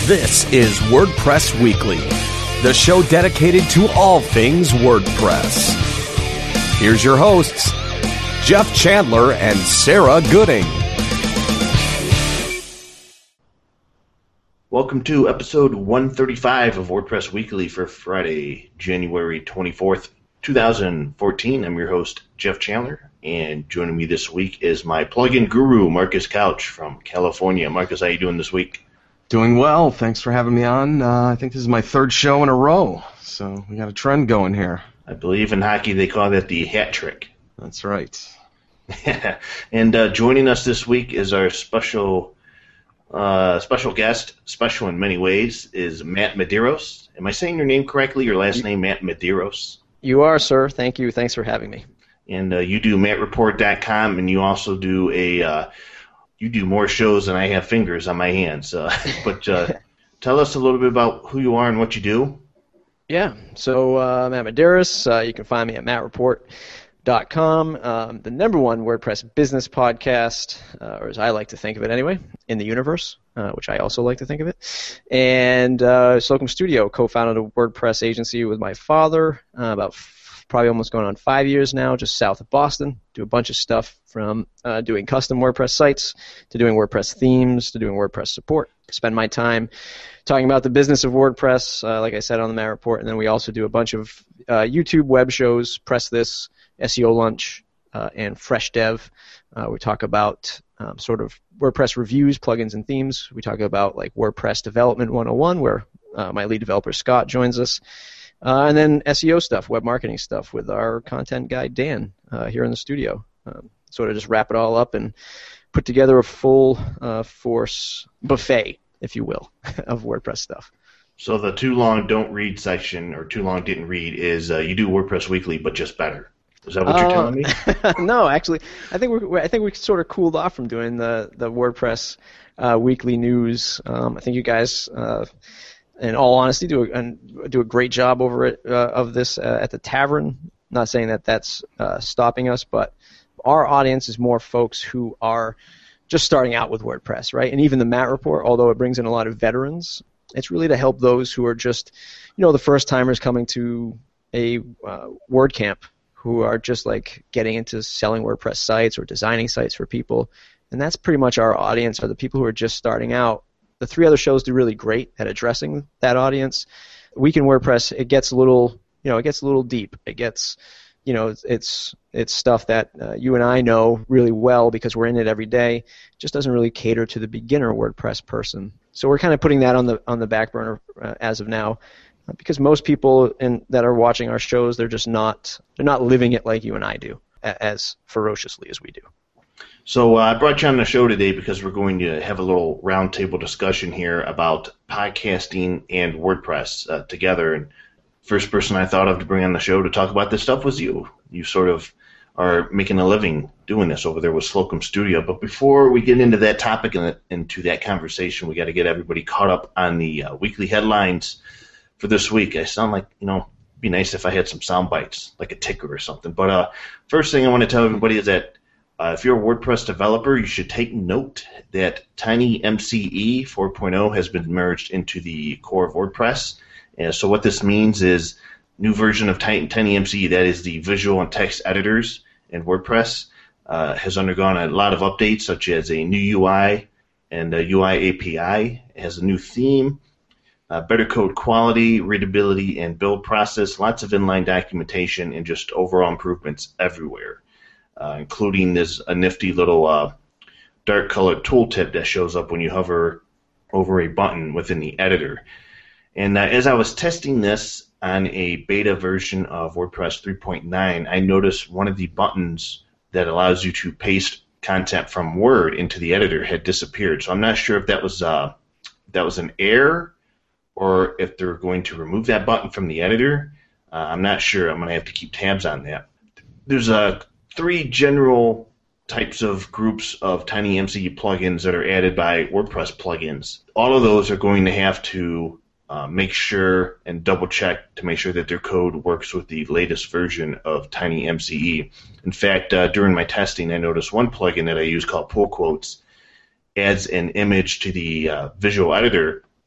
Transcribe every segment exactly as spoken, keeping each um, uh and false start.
This is WordPress Weekly, the show dedicated to all things WordPress. Here's your hosts, Jeff Chandler and Sarah Gooding. Welcome to episode one thirty-five of WordPress Weekly for Friday, January twenty-fourth, twenty fourteen. I'm your host, Jeff Chandler, and joining me this week is my plugin guru, Marcus Couch from California. Marcus, how you doing this week? Doing well. Thanks for having me on. Uh, I think this is my third show in a row, so we got a trend going here. I believe in hockey they call that the hat trick. That's right. And uh, joining us this week is our special uh, special guest, special in many ways, is Matt Medeiros. Am I saying your name correctly? Your last name, Matt Medeiros? You are, sir. Thank you. Thanks for having me. And uh, you do matt report dot com, and you also do a uh, you do more shows than I have fingers on my hands. Uh, but uh, tell us a little bit about who you are and what you do. Yeah. So uh, Matt Medeiros. Uh, you can find me at matt report dot com, um, the number one WordPress business podcast, uh, or as I like to think of it anyway, in the universe, uh, which I also like to think of it. And uh, Slocum Studio, co-founded a WordPress agency with my father uh, about f- probably almost going on five years now, just south of Boston. Do a bunch of stuff from uh, doing custom WordPress sites to doing WordPress themes to doing WordPress support. Spend my time talking about the business of WordPress, uh, like I said on the Matt Report, and then we also do a bunch of uh, YouTube web shows, Press This, S E O Lunch, uh, and Fresh Dev. Uh, we talk about um, sort of WordPress reviews, plugins, and themes. We talk about like WordPress Development one oh one, where uh, my lead developer Scott joins us. Uh, and then S E O stuff, web marketing stuff with our content guy Dan uh, here in the studio. Um, sort of just wrap it all up and put together a full uh, force buffet, if you will, of WordPress stuff. So the too long don't read section, or too long didn't read, is uh, you do WordPress Weekly, but just better. Is that what uh, you're telling me? No, actually, I think we I think we sort of cooled off from doing the the WordPress uh, Weekly news. Um, I think you guys, uh, in all honesty, do a do a great job over it uh, of this uh, at the Tavern. Not saying that that's uh, stopping us, but our audience is more folks who are just starting out with WordPress, right? And even the Matt Report, although it brings in a lot of veterans, it's really to help those who are just, you know, the first timers coming to a uh, WordCamp, who are just like getting into selling WordPress sites or designing sites for people. And that's pretty much our audience, are the people who are just starting out. The three other shows do really great at addressing that audience. Week in WordPress, it gets a little, you know, it gets a little deep. It gets, you know, it's it's, it's stuff that uh, you and I know really well because we're in it every day. It just doesn't really cater to the beginner WordPress person. So we're kind of putting that on the on the back burner uh, as of now. Because most people in, that are watching our shows, they're just not they're not living it like you and I do, as ferociously as we do. So uh, I brought you on the show today because we're going to have a little roundtable discussion here about podcasting and WordPress uh, together. And first person I thought of to bring on the show to talk about this stuff was you. You sort of are making a living doing this over there with Slocum Studio. But before we get into that topic and into that conversation, we got to get everybody caught up on the uh, weekly headlines for this week. I sound like, you know, it'd be nice if I had some sound bites, like a ticker or something. But uh, first thing I want to tell everybody is that uh, if you're a WordPress developer, you should take note that TinyMCE four point oh has been merged into the core of WordPress. And so what this means is new version of TinyMCE, that is the visual and text editors in WordPress, uh, has undergone a lot of updates, such as a new U I and a U I A P I. It has a new theme. Uh, better code quality, readability, and build process, lots of inline documentation, and just overall improvements everywhere, uh, including this a nifty little uh, dark colored tooltip that shows up when you hover over a button within the editor. And uh, as I was testing this on a beta version of WordPress three point nine, I noticed one of the buttons that allows you to paste content from Word into the editor had disappeared. So I'm not sure if that was uh, that was an error, or if they're going to remove that button from the editor. Uh, I'm not sure. I'm going to have to keep tabs on that. There's uh, three general types of groups of TinyMCE plugins that are added by WordPress plugins. All of those are going to have to uh, make sure and double check to make sure that their code works with the latest version of TinyMCE. In fact, uh, during my testing, I noticed one plugin that I use called Pull Quotes adds an image to the uh, visual editor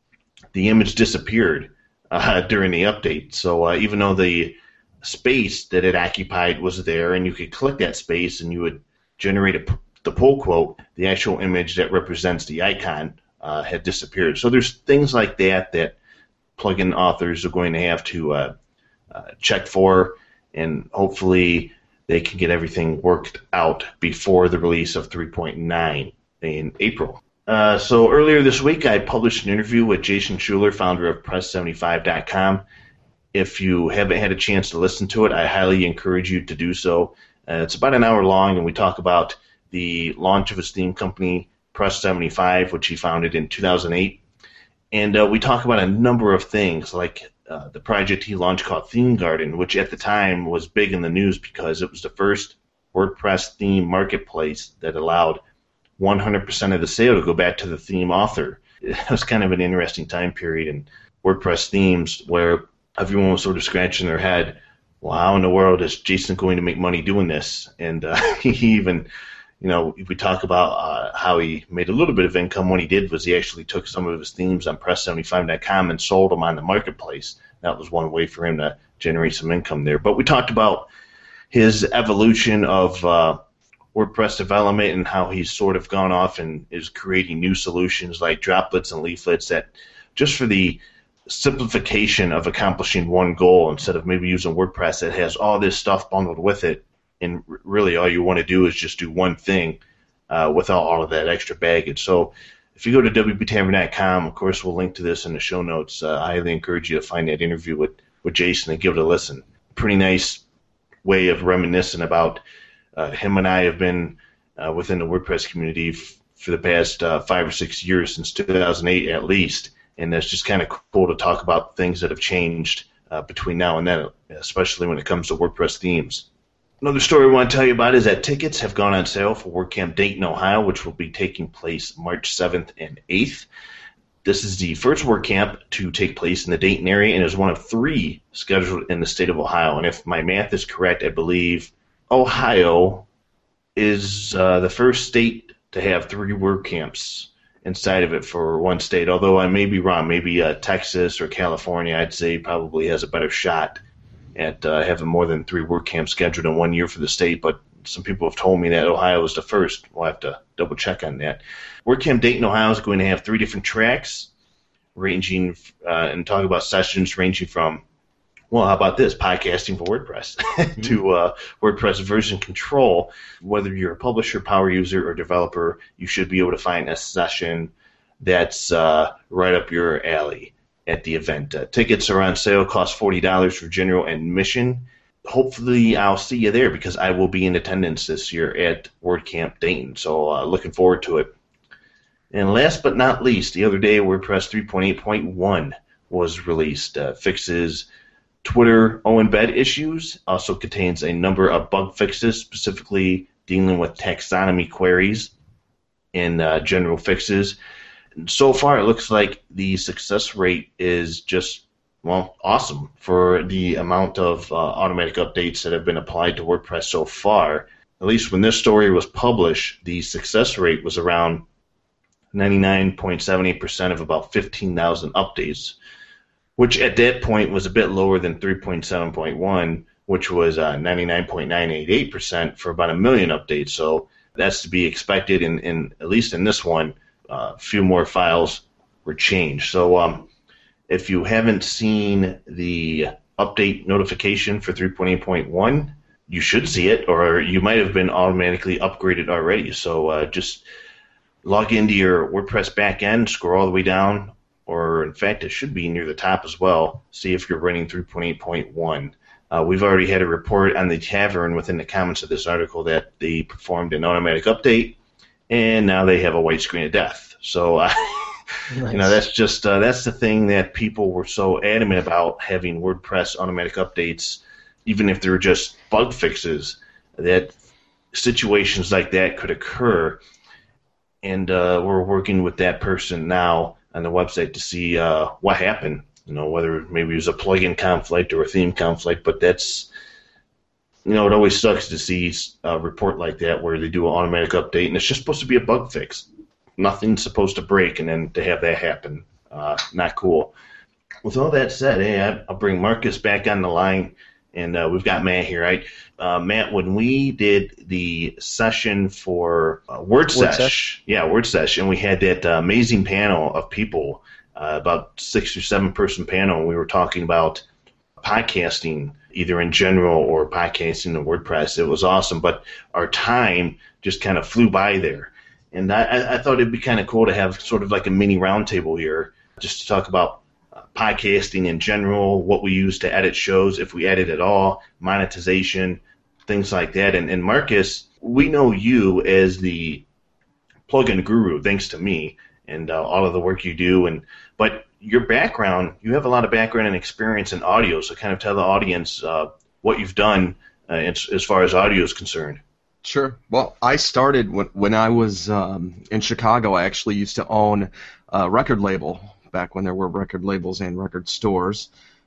the image disappeared uh, during the update. So uh, even though the space that it occupied was there, and you could click that space and you would generate a, the pull quote, the actual image that represents the icon uh, had disappeared. So there's things like that that plugin authors are going to have to uh, uh, check for, and hopefully they can get everything worked out before the release of three point nine in April. Uh, so earlier this week, I published an interview with Jason Schuler, founder of press seventy-five dot com. If you haven't had a chance to listen to it, I highly encourage you to do so. Uh, it's about an hour long, and we talk about the launch of his theme company, Press seventy-five, which he founded in two thousand eight. And uh, we talk about a number of things, like uh, the project he launched called Theme Garden, which at the time was big in the news because it was the first WordPress theme marketplace that allowed one hundred percent of the sale to go back to the theme author. It was kind of an interesting time period in WordPress themes where everyone was sort of scratching their head, well, how in the world is Jason going to make money doing this? And uh, he even, you know, we talk about uh, how he made a little bit of income. What he did was he actually took some of his themes on press seventy-five dot com and sold them on the marketplace. That was one way for him to generate some income there. But we talked about his evolution of uh, WordPress development and how he's sort of gone off and is creating new solutions like droplets and leaflets that just for the simplification of accomplishing one goal instead of maybe using WordPress that has all this stuff bundled with it, and really all you want to do is just do one thing uh, without all of that extra baggage. So if you go to w p tavern dot com, of course we'll link to this in the show notes. Uh, I highly encourage you to find that interview with, with Jason and give it a listen. Pretty nice way of reminiscing about uh, him and I have been uh, within the WordPress community f- for the past uh, five or six years, since two thousand eight at least. And it's just kind of cool to talk about things that have changed uh, between now and then, especially when it comes to WordPress themes. Another story I want to tell you about is that tickets have gone on sale for WordCamp Dayton, Ohio, which will be taking place March seventh and eighth. This is the first WordCamp to take place in the Dayton area and is one of three scheduled in the state of Ohio. And if my math is correct, I believe Ohio is uh, the first state to have three WordCamps inside of it for one state, although I may be wrong. Maybe uh, Texas or California, I'd say, probably has a better shot at uh, having more than three WordCamps scheduled in one year for the state, but some people have told me that Ohio is the first. We'll have to double check on that. WordCamp Dayton, Ohio is going to have three different tracks, ranging uh, and talk about sessions ranging from, well, how about this, podcasting for WordPress, mm-hmm. to uh, WordPress version control. Whether you're a publisher, power user, or developer, you should be able to find a session that's uh, right up your alley at the event. Uh, tickets are on sale, cost forty dollars for general admission. Hopefully I'll see you there because I will be in attendance this year at WordCamp Dayton, so uh, looking forward to it. And last but not least, the other day WordPress three point eight point one was released. Uh, fixes Twitter O-embed issues, also contains a number of bug fixes, specifically dealing with taxonomy queries and uh, general fixes. And so far, it looks like the success rate is just, well, awesome for the amount of uh, automatic updates that have been applied to WordPress so far. At least when this story was published, the success rate was around ninety-nine point seven eight percent of about fifteen thousand updates, which at that point was a bit lower than three point seven point one, which was uh, ninety-nine point nine eight eight percent for about a million updates. So that's to be expected, and in, in, at least in this one, a uh, few more files were changed. So um, if you haven't seen the update notification for three point eight point one, you should see it, or you might have been automatically upgraded already. So uh, just log into your WordPress backend, scroll all the way down, or in fact, it should be near the top as well. See if you're running three point eight point one. Uh, we've already had a report on the Tavern within the comments of this article that they performed an automatic update, and now they have a white screen of death. So, uh, nice. You know, that's just uh, that's the thing that people were so adamant about, having WordPress automatic updates, even if they're just bug fixes, that situations like that could occur. And uh, we're working with that person now on the website to see uh, what happened. You know, whether maybe it was a plugin conflict or a theme conflict, but that's, you know, it always sucks to see a report like that where they do an automatic update and it's just supposed to be a bug fix. Nothing's supposed to break, and then to have that happen Uh, not cool. With all that said, hey, I'll bring Marcus back on the line, and uh, we've got Matt here, right? Uh, Matt, when we did the session for uh, Word, Word Sesh, Sesh, yeah, Word Sesh, and we had that uh, amazing panel of people, uh, about six or seven person panel, and we were talking about podcasting, either in general or podcasting in WordPress. It was awesome, but our time just kind of flew by there. And I, I thought it'd be kind of cool to have sort of like a mini roundtable here, just to talk about podcasting in general, what we use to edit shows, if we edit at all, monetization, things like that. And, and Marcus, we know you as the plugin guru, thanks to me and uh, all of the work you do. And but your background, you have a lot of background and experience in audio, so kind of tell the audience uh, what you've done uh, as, as far as audio is concerned. Sure. Well, I started when, when I was um, in Chicago. I actually used to own a record label back when there were record labels and record stores.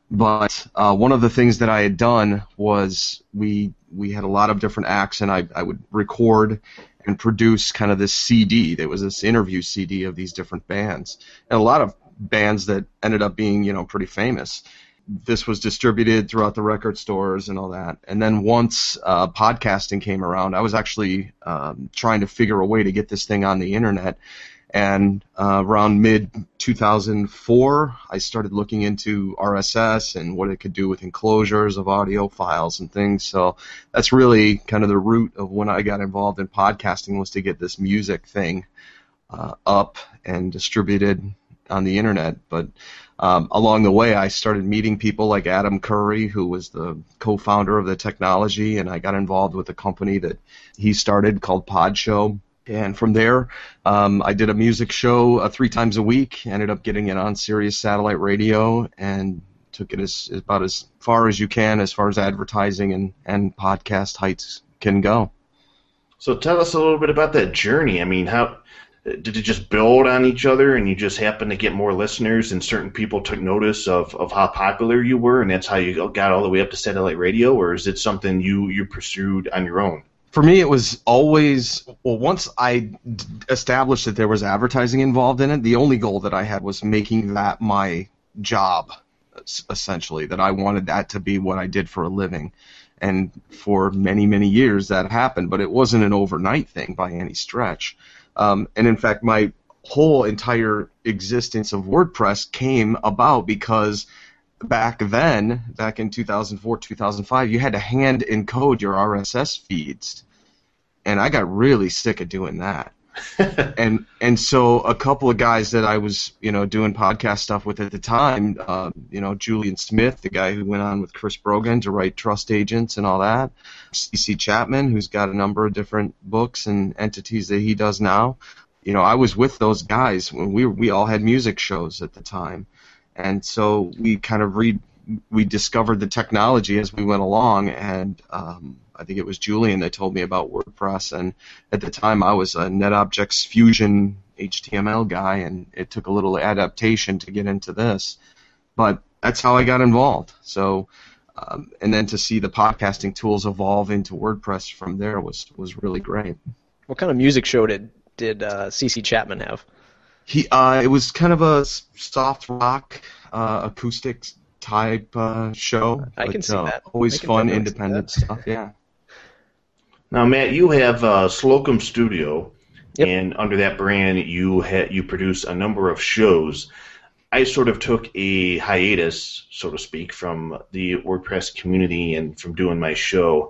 But uh, one of the things that I had done was we we had a lot of different acts, and I, I would record and produce kind of this C D. There was this interview C D of these different bands, and a lot of bands that ended up being, you know, pretty famous. This was distributed throughout the record stores and all that. And then once uh, podcasting came around, I was actually um, trying to figure a way to get this thing on the internet. And uh, around mid two thousand four, I started looking into R S S and what it could do with enclosures of audio files and things. So that's really kind of the root of when I got involved in podcasting, was to get this music thing uh, up and distributed on the internet. But um, along the way, I started meeting people like Adam Curry, who was the co-founder of the technology, and I got involved with a company that he started called Podshow. And from there, um, I did a music show uh, three times a week, ended up getting it on Sirius Satellite Radio, and took it as about as far as you can as far as advertising and, and podcast heights can go. So tell us a little bit about that journey. I mean, how did it just build on each other, and you just happened to get more listeners, and certain people took notice of, of how popular you were, and that's how you got all the way up to satellite radio, or is it something you, you pursued on your own? For me, it was always, well, once I d- established that there was advertising involved in it, the only goal that I had was making that my job, essentially, that I wanted that to be what I did for a living. And for many, many years that happened, but it wasn't an overnight thing by any stretch. Um, and in fact, my whole entire existence of WordPress came about because back then, back in two thousand four, two thousand five, you had to hand encode your R S S feeds. And I got really sick of doing that. and and so a couple of guys that I was, you know, doing podcast stuff with at the time, uh, you know, Julian Smith, the guy who went on with Chris Brogan to write Trust Agents and all that, C C Chapman, who's got a number of different books and entities that he does now. You know, I was with those guys when we we all had music shows at the time. And so we kind of re we discovered the technology as we went along, and um, I think it was Julian that told me about WordPress, and at the time I was a NetObjects Fusion H T M L guy, and it took a little adaptation to get into this, but that's how I got involved. So, um, and then to see the podcasting tools evolve into WordPress from there was was really great. What kind of music show did did uh, C C Chapman have? He, uh, it was kind of a soft rock, uh, acoustic type uh, show. I can but, see uh, that. Always I fun, independent stuff. Yeah. Now, Matt, you have uh, Slocum Studio, Yep. and under that brand, you ha- you produce a number of shows. I sort of took a hiatus, so to speak, from the WordPress community and from doing my show.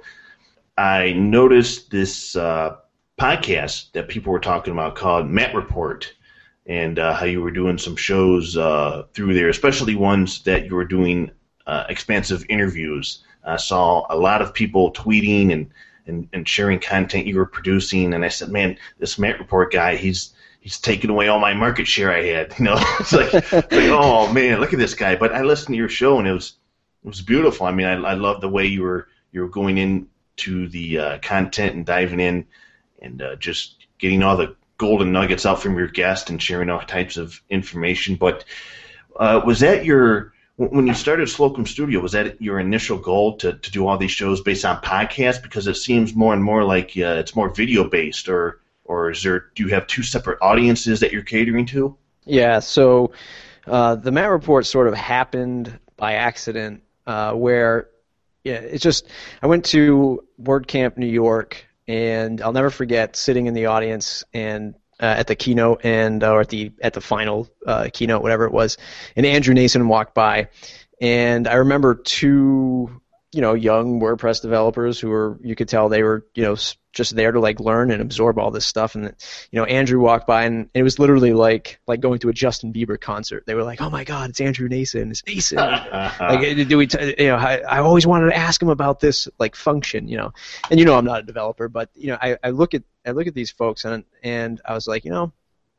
I noticed this uh, podcast that people were talking about called Matt Report, and uh, how you were doing some shows uh, through there, especially ones that you were doing uh, expansive interviews. I saw a lot of people tweeting and, and, and sharing content you were producing, and I said, man, this Matt Report guy, he's he's taking away all my market share I had. You know, it's like, like, oh man, look at this guy. But I listened to your show, and it was it was beautiful. I mean, I, I love the way you were you were going into the uh, content and diving in, and uh, just getting all the golden nuggets out from your guest and sharing all types of information. But uh, was that your, when you started Slocum Studio, was that your initial goal to, to do all these shows based on podcasts? Because it seems more and more like uh, it's more video based, or or is there, do you have two separate audiences that you're catering to? Yeah, so uh, the Matt Report sort of happened by accident, uh, where yeah, it's just I went to WordCamp New York, and I'll never forget sitting in the audience and uh, at the keynote and or at the at the final uh, keynote, whatever it was, and Andrew Nason walked by, and I remember two you know young WordPress developers who were you could tell they were you know just there to like learn and absorb all this stuff, and you know Andrew walked by and it was literally like like going to a Justin Bieber concert. They were like, oh my God, it's Andrew Nason, it's Nason. Like, do we t- you know I, I always wanted to ask him about this like function, you know and you know I'm not a developer, but you know I, I look at I look at these folks and and I was like, you know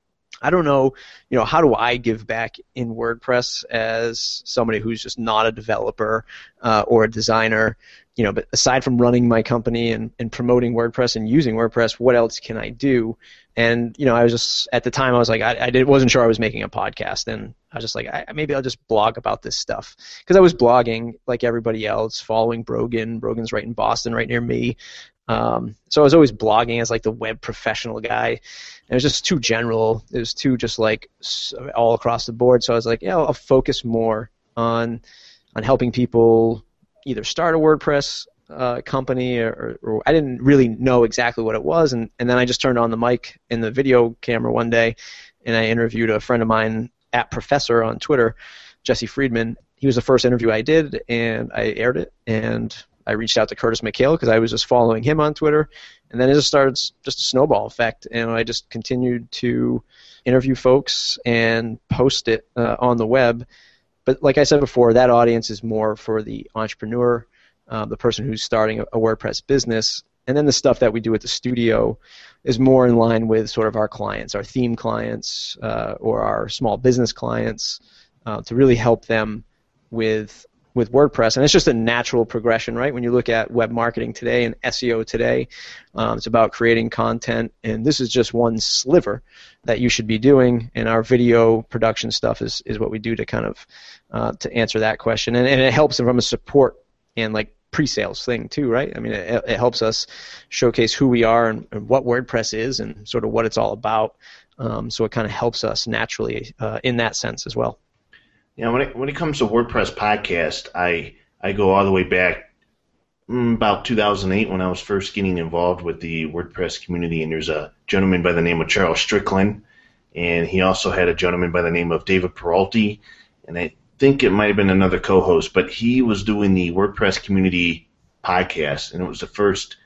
I don't know, you know, how do I give back in WordPress as somebody who's just not a developer uh, or a designer, you know, but aside from running my company and, and promoting WordPress and using WordPress, what else can I do? And, you know, I was just, at the time, I was like, I, I did, wasn't sure I was making a podcast, and I was just like, I, maybe I'll just blog about this stuff. Because I was blogging like everybody else, following Brogan. Brogan's right in Boston, right near me. Um, so I was always blogging as like the web professional guy. And it was just too general. It was too just like all across the board. So I was like, yeah, I'll focus more on on helping people either start a WordPress uh, company or, or I didn't really know exactly what it was. And, and then I just turned on the mic and the video camera one day, and I interviewed a friend of mine at Professor on Twitter, Jesse Friedman. He was the first interview I did, and I aired it, and I reached out to Curtis McHale because I was just following him on Twitter, and then it just started just a snowball effect, and I just continued to interview folks and post it uh, on the web. But like I said before, that audience is more for the entrepreneur, uh, the person who's starting a, a WordPress business, and then the stuff that we do at the studio is more in line with sort of our clients, our theme clients, uh, or our small business clients, uh, to really help them with with WordPress. And it's just a natural progression, right? When you look at web marketing today and S E O today, um, it's about creating content, and this is just one sliver that you should be doing, and our video production stuff is, is what we do to kind of uh, to answer that question. And, and it helps from a support and like pre-sales thing too, right? I mean, it, it helps us showcase who we are and, and what WordPress is and sort of what it's all about. Um, so it kind of helps us naturally uh, in that sense as well. Yeah, when it when it comes to WordPress podcast, I I go all the way back mm, about two thousand eight when I was first getting involved with the WordPress community, and there's a gentleman by the name of Charles Strickland, and he also had a gentleman by the name of David Peralty, and I think it might have been another co-host, but he was doing the WordPress community podcast, and it was the first,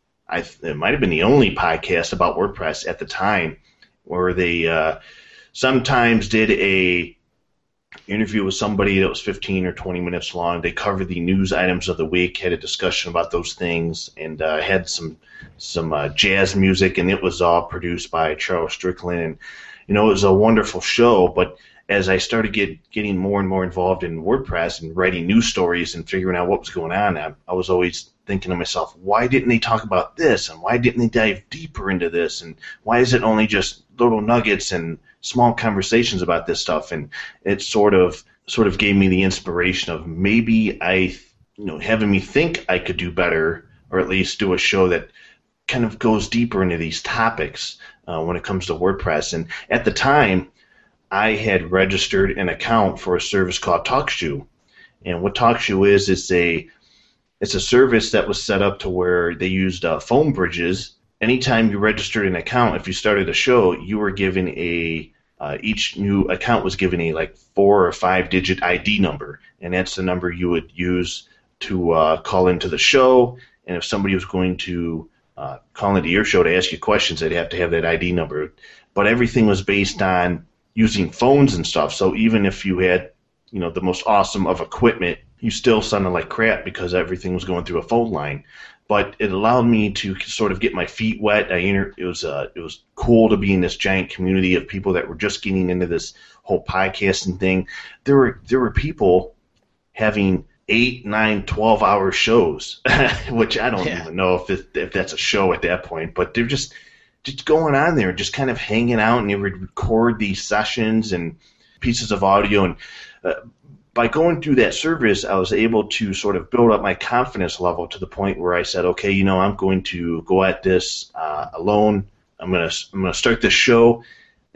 I it might have been the only podcast about WordPress at the time, where they uh, sometimes did a interview with somebody that was fifteen or twenty minutes long. They covered the news items of the week, had a discussion about those things, and uh, had some some uh, jazz music, and it was all produced by Charles Strickland. And you know, it was a wonderful show. But as I started get, getting more and more involved in WordPress and writing news stories and figuring out what was going on, I, I was always thinking to myself, why didn't they talk about this, and why didn't they dive deeper into this, and why is it only just little nuggets and small conversations about this stuff? And it sort of sort of gave me the inspiration of maybe I, you know, having me think I could do better, or at least do a show that kind of goes deeper into these topics uh, when it comes to WordPress. And at the time, I had registered an account for a service called TalkShoe. And what TalkShoe is, it's a it's a service that was set up to where they used uh, phone bridges. Anytime you registered an account, if you started a show, you were given a uh, each new account was given a like four or five digit I D number, and that's the number you would use to uh, call into the show. And if somebody was going to uh, call into your show to ask you questions, they'd have to have that I D number. But everything was based on using phones and stuff. So even if you had, you know, the most awesome of equipment, you still sounded like crap because everything was going through a phone line. But it allowed me to sort of get my feet wet. I inter- it was uh, it was cool to be in this giant community of people that were just getting into this whole podcasting thing. There were there were people having eight, nine, twelve hour shows, which I don't yeah. even know if it, if that's a show at that point. But they're just just going on there, just kind of hanging out, and they would record these sessions and pieces of audio. And uh, by going through that service, I was able to sort of build up my confidence level to the point where I said, okay, you know, I'm going to go at this uh, alone. I'm gonna I'm gonna start this show,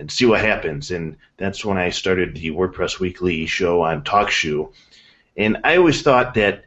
and see what happens. And that's when I started the WordPress Weekly show on TalkShoe. And I always thought that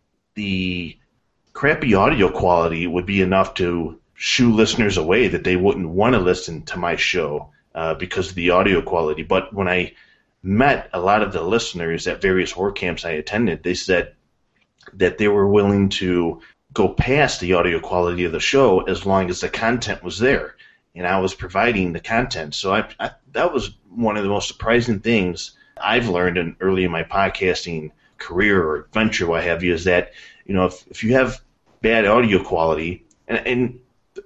the crappy audio quality would be enough to shoo listeners away, that they wouldn't want to listen to my show uh, because of the audio quality. But when I met a lot of the listeners at various WordCamps I attended, they said that they were willing to go past the audio quality of the show as long as the content was there, and I was providing the content. So I, I, that was one of the most surprising things I've learned in, early in my podcasting career or adventure, what have you, is that, you know, if, if you have bad audio quality, and, and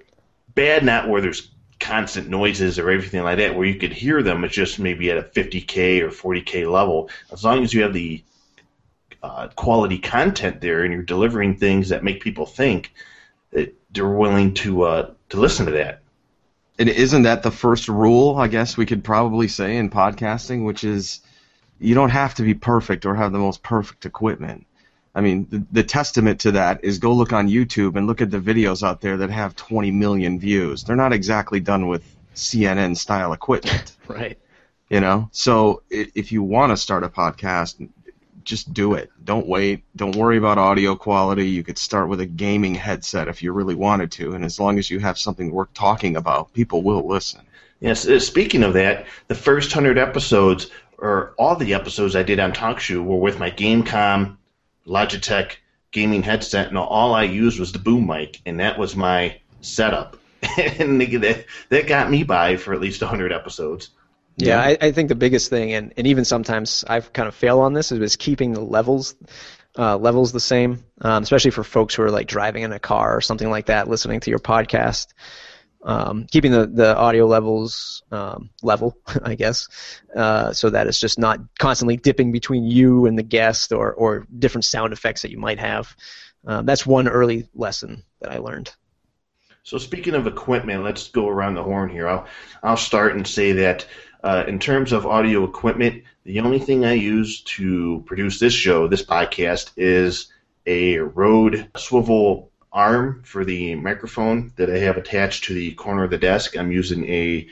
bad not where there's constant noises or everything like that, where you could hear them, it's just maybe at a fifty K or forty K level, as long as you have the uh, quality content there and you're delivering things that make people think, that they're willing to uh, to listen to that. And isn't that the first rule, I guess we could probably say, in podcasting, which is you don't have to be perfect or have the most perfect equipment. I mean, the, the testament to that is go look on YouTube and look at the videos out there that have twenty million views. They're not exactly done with C N N-style equipment. Right. You know? So if you want to start a podcast, just do it. Don't wait. Don't worry about audio quality. You could start with a gaming headset if you really wanted to, and as long as you have something worth talking about, people will listen. Yes, uh, speaking of that, the first one hundred episodes, or all the episodes I did on TalkShoe, were with my Gamecom Logitech gaming headset, and all I used was the boom mic, and that was my setup. And that, that got me by for at least one hundred episodes. Yeah, I, I think the biggest thing, and, and even sometimes I've kind of failed on this, is, is keeping the levels uh, levels the same, um, especially for folks who are like driving in a car or something like that, listening to your podcast. Um, keeping the, the audio levels um, level, I guess, uh, so that it's just not constantly dipping between you and the guest, or, or different sound effects that you might have. Um, that's one early lesson that I learned. So speaking of equipment, let's go around the horn here. I'll, I'll start and say that uh, in terms of audio equipment, the only thing I use to produce this show, this podcast, is a Rode swivel arm for the microphone that I have attached to the corner of the desk. I'm using a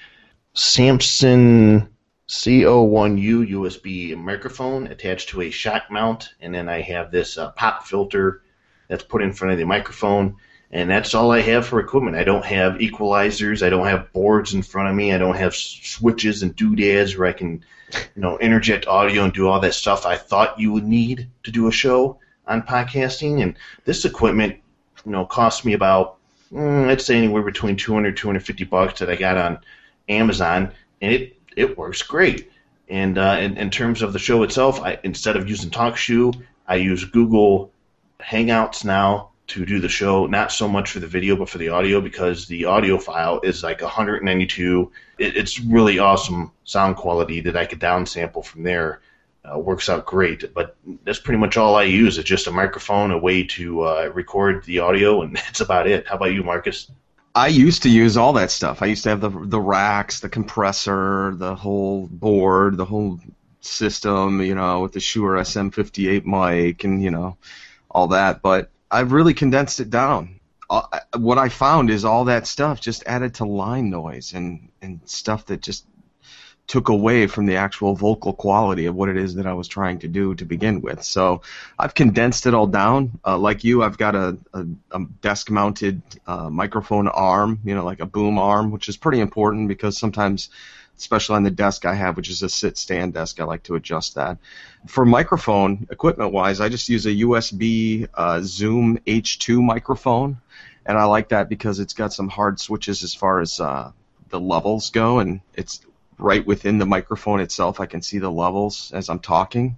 Samson C zero one U U S B microphone attached to a shock mount, and then I have this uh, pop filter that's put in front of the microphone, and that's all I have for equipment. I don't have equalizers. I don't have boards in front of me. I don't have switches and doodads where I can, you know, interject audio and do all that stuff I thought you would need to do a show on podcasting. And this equipment, you know, cost me about, mm, I'd say anywhere between two hundred, two hundred fifty bucks that I got on Amazon, and it, it works great. And uh, in, in terms of the show itself, I, instead of using TalkShoe, I use Google Hangouts now to do the show, not so much for the video but for the audio, because the audio file is like one hundred ninety-two. It, it's really awesome sound quality that I could downsample from there. Uh, works out great, but that's pretty much all I use. It's just a microphone, a way to uh, record the audio, and that's about it. How about you, Marcus? I used to use all that stuff. I used to have the the racks, the compressor, the whole board, the whole system, you know, with the Shure S M fifty-eight mic and, you know, all that. But I've really condensed it down. Uh, what I found is all that stuff just added to line noise and, and stuff that just took away from the actual vocal quality of what it is that I was trying to do to begin with. So I've condensed it all down. Uh, like you, I've got a, a, a desk-mounted uh, microphone arm, you know, like a boom arm, which is pretty important because sometimes, especially on the desk I have, which is a sit-stand desk, I like to adjust that. For microphone, equipment-wise, I just use a U S B uh, Zoom H two microphone, and I like that because it's got some hard switches as far as uh, the levels go, and it's right within the microphone itself. I can see the levels as I'm talking.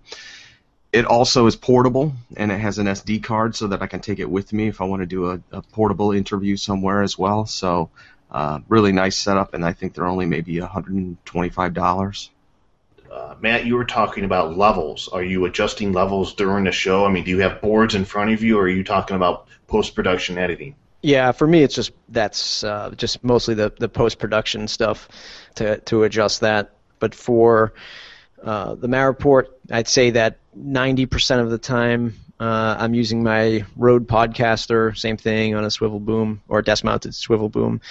It also is portable, and it has an S D card so that I can take it with me if I want to do a, a portable interview somewhere as well. So uh, really nice setup, and I think they're only maybe one hundred twenty-five dollars. Uh, Matt, you were talking about levels. Are you adjusting levels during the show? I mean, do you have boards in front of you, or are you talking about post-production editing? Yeah, for me, it's just that's uh, just mostly the, the post-production stuff to to adjust that. But for uh, the Mariport, I'd say that ninety percent of the time uh, I'm using my Rode Podcaster, same thing on a swivel boom or desk-mounted swivel boom.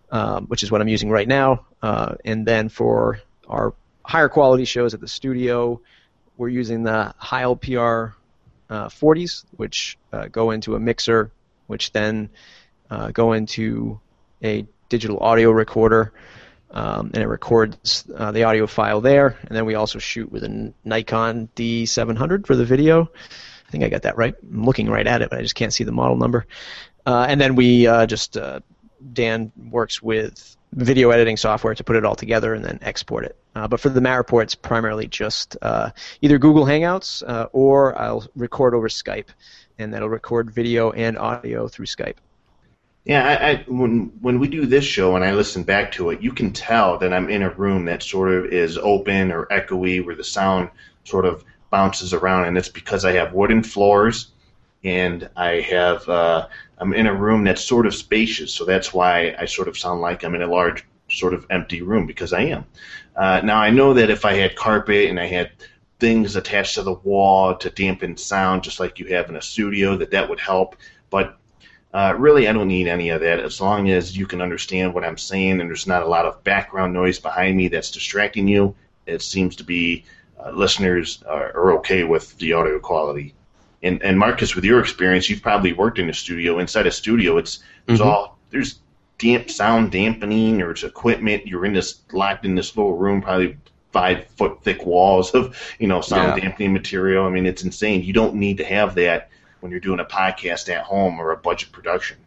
um, which is what I'm using right now. Uh, and then for our higher quality shows at the studio, we're using the Heil P R uh, forties, which uh, go into a mixer, which then uh, go into a digital audio recorder, um, and it records uh, the audio file there. And then we also shoot with a Nikon D seven hundred for the video. I think I got that right. I'm looking right at it, but I just can't see the model number. Uh, and then we uh, just, uh, Dan works with video editing software to put it all together and then export it. Uh, but for the Mariport, it's primarily just uh, either Google Hangouts uh, or I'll record over Skype, and that'll record video and audio through Skype. Yeah, I, I, when when we do this show and I listen back to it, you can tell that I'm in a room that sort of is open or echoey, where the sound sort of bounces around, and it's because I have wooden floors, and I have uh, I'm in a room that's sort of spacious, so that's why I sort of sound like I'm in a large sort of empty room, because I am. Uh, now I know that if I had carpet and I had things attached to the wall to dampen sound, just like you have in a studio, that that would help, but Uh, really, I don't need any of that, as long as you can understand what I'm saying and there's not a lot of background noise behind me that's distracting you. It seems to be uh, listeners are, are okay with the audio quality. And, and Marcus, with your experience, you've probably worked in a studio. Inside a studio, it's there's Mm-hmm. all there's damp sound dampening, or it's equipment. You're in this locked in this little room, probably five foot thick walls of you know sound Yeah. dampening material. I mean, it's insane. You don't need to have that when you're doing a podcast at home or a budget production.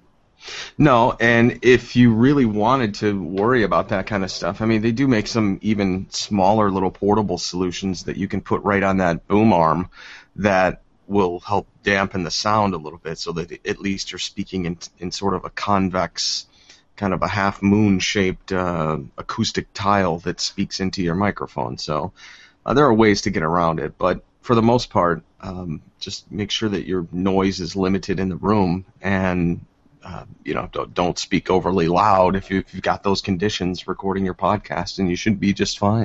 No, and if you really wanted to worry about that kind of stuff, I mean, they do make some even smaller little portable solutions that you can put right on that boom arm that will help dampen the sound a little bit, so that at least you're speaking in, in sort of a convex, kind of a half-moon-shaped uh, acoustic tile that speaks into your microphone. So uh, there are ways to get around it, but for the most part, um, just make sure that your noise is limited in the room, and uh, you know, don't, don't speak overly loud if, you, if you've got those conditions recording your podcast, and you should be just fine.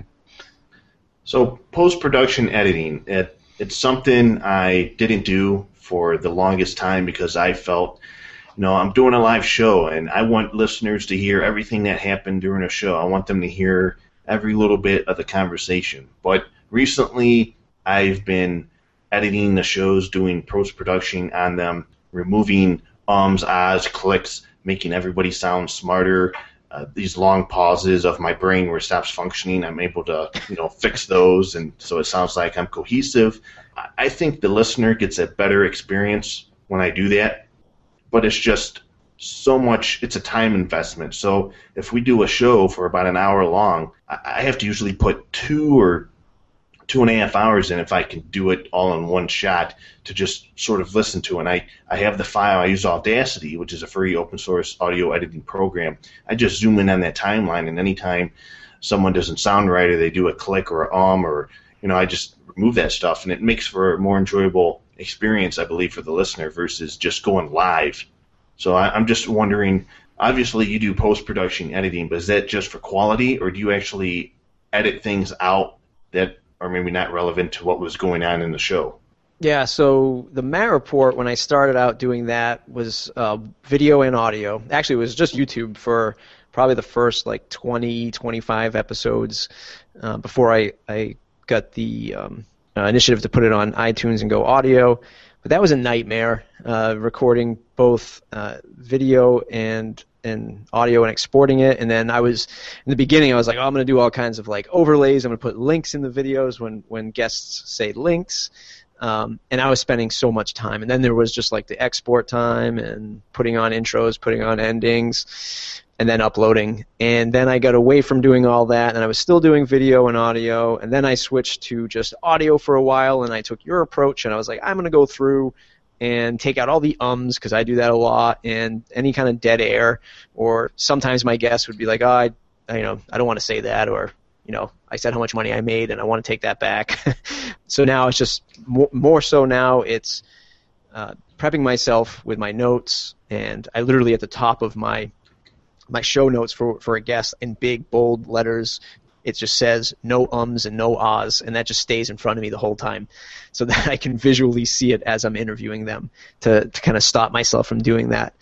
So post-production editing, it, it's something I didn't do for the longest time because I felt, you know, I'm doing a live show, and I want listeners to hear everything that happened during a show. I want them to hear every little bit of the conversation. But recently, I've been editing the shows, doing post-production on them, removing ums, ahs, clicks, making everybody sound smarter. Uh, these long pauses of my brain where it stops functioning, I'm able to, you know, fix those, and so it sounds like I'm cohesive. I think the listener gets a better experience when I do that, but it's just so much, it's a time investment. So if we do a show for about an hour long, I have to usually put two or two and a half hours in if I can do it all in one shot to just sort of listen to it. And I, I have the file. I use Audacity, which is a free open source audio editing program. I just zoom in on that timeline, and anytime someone doesn't sound right or they do a click or a um or, you know, I just remove that stuff, and it makes for a more enjoyable experience, I believe, for the listener versus just going live. So I, I'm just wondering, obviously you do post-production editing, but is that just for quality, or do you actually edit things out that are maybe not relevant to what was going on in the show? Yeah, so the Mariport, when I started out doing that, was uh, video and audio. Actually, it was just YouTube for probably the first like twenty, twenty-five episodes uh, before I, I got the um, uh, initiative to put it on iTunes and go audio. But that was a nightmare, uh, recording both uh, video and and audio and exporting it. And then I was, in the beginning, I was like, oh, I'm going to do all kinds of like overlays. I'm going to put links in the videos when, when guests say links. Um, and I was spending so much time. And then there was just like the export time and putting on intros, putting on endings, and then uploading. And then I got away from doing all that, and I was still doing video and audio. And then I switched to just audio for a while, and I took your approach, and I was like, I'm going to go through and take out all the ums, because I do that a lot, and any kind of dead air, or sometimes my guests would be like, oh, I, you know, I don't want to say that, or, you know, I said how much money I made and I want to take that back. So now it's just more, more so now it's uh, prepping myself with my notes, and I literally at the top of my my show notes for, for a guest in big, bold letters, it just says no ums and no ahs, and that just stays in front of me the whole time so that I can visually see it as I'm interviewing them to, to kind of stop myself from doing that.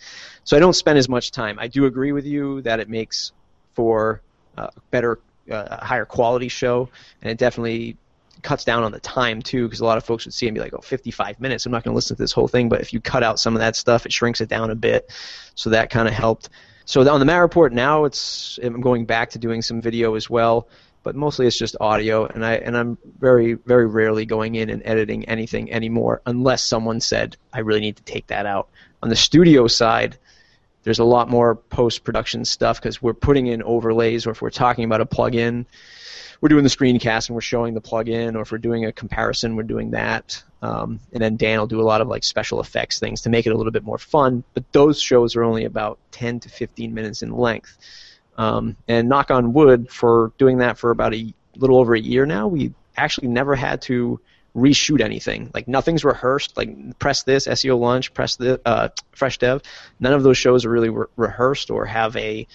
so I don't spend as much time. I do agree with you that it makes for a better, uh, higher quality show, and it definitely cuts down on the time too, because a lot of folks would see it and be like, oh, fifty-five minutes, I'm not going to listen to this whole thing. But if you cut out some of that stuff, it shrinks it down a bit. So that kind of helped. So on the Matt Report now, it's I'm going back to doing some video as well, but mostly it's just audio, and I and I'm very very rarely going in and editing anything anymore, unless someone said I really need to take that out. On the studio side, there's a lot more post-production stuff because we're putting in overlays, or if we're talking about a plugin, we're doing the screencast and we're showing the plugin, or if we're doing a comparison, we're doing that. Um, and then Dan will do a lot of like special effects things to make it a little bit more fun. But those shows are only about ten to fifteen minutes in length. Um, and knock on wood, for doing that for about a little over a year now, we actually never had to reshoot anything. Like nothing's rehearsed. Like press this, S E O Lunch, press the uh, Fresh Dev. None of those shows are really re- rehearsed or have a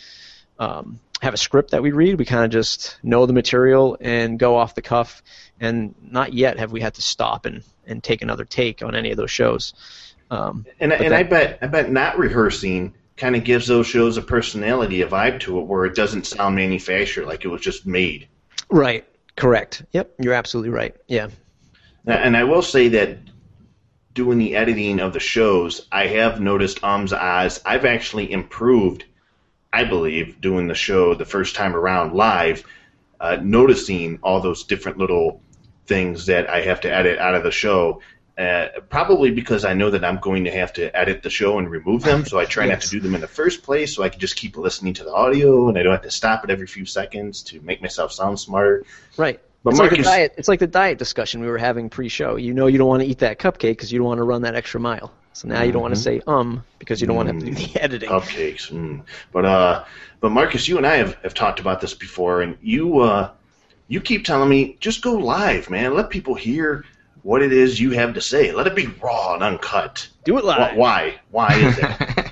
um, have a script that we read. We kind of just know the material and go off the cuff. And not yet have we had to stop and, and take another take on any of those shows. Um, and and that, I bet I bet not rehearsing kind of gives those shows a personality, a vibe to it, where it doesn't sound manufactured, like it was just made. Right. Correct. Yep. You're absolutely right. Yeah. And I will say that doing the editing of the shows, I have noticed ums, ahs. I've actually improved, I believe, doing the show the first time around live, uh, noticing all those different little things that I have to edit out of the show, uh, probably because I know that I'm going to have to edit the show and remove them, so I try yes. not to do them in the first place, so I can just keep listening to the audio, and I don't have to stop it every few seconds to make myself sound smarter. Right. But it's, Marcus, like the diet, it's like the diet discussion we were having pre-show. You know you don't want to eat that cupcake because you don't want to run that extra mile. So now mm-hmm. you don't want to say um because you don't mm, want to have to do the editing. Cupcakes. Mm. But uh, but Marcus, you and I have, have talked about this before, and you uh, you keep telling me, just go live, man. Let people hear what it is you have to say. Let it be raw and uncut. Do it live. Why? Why is that?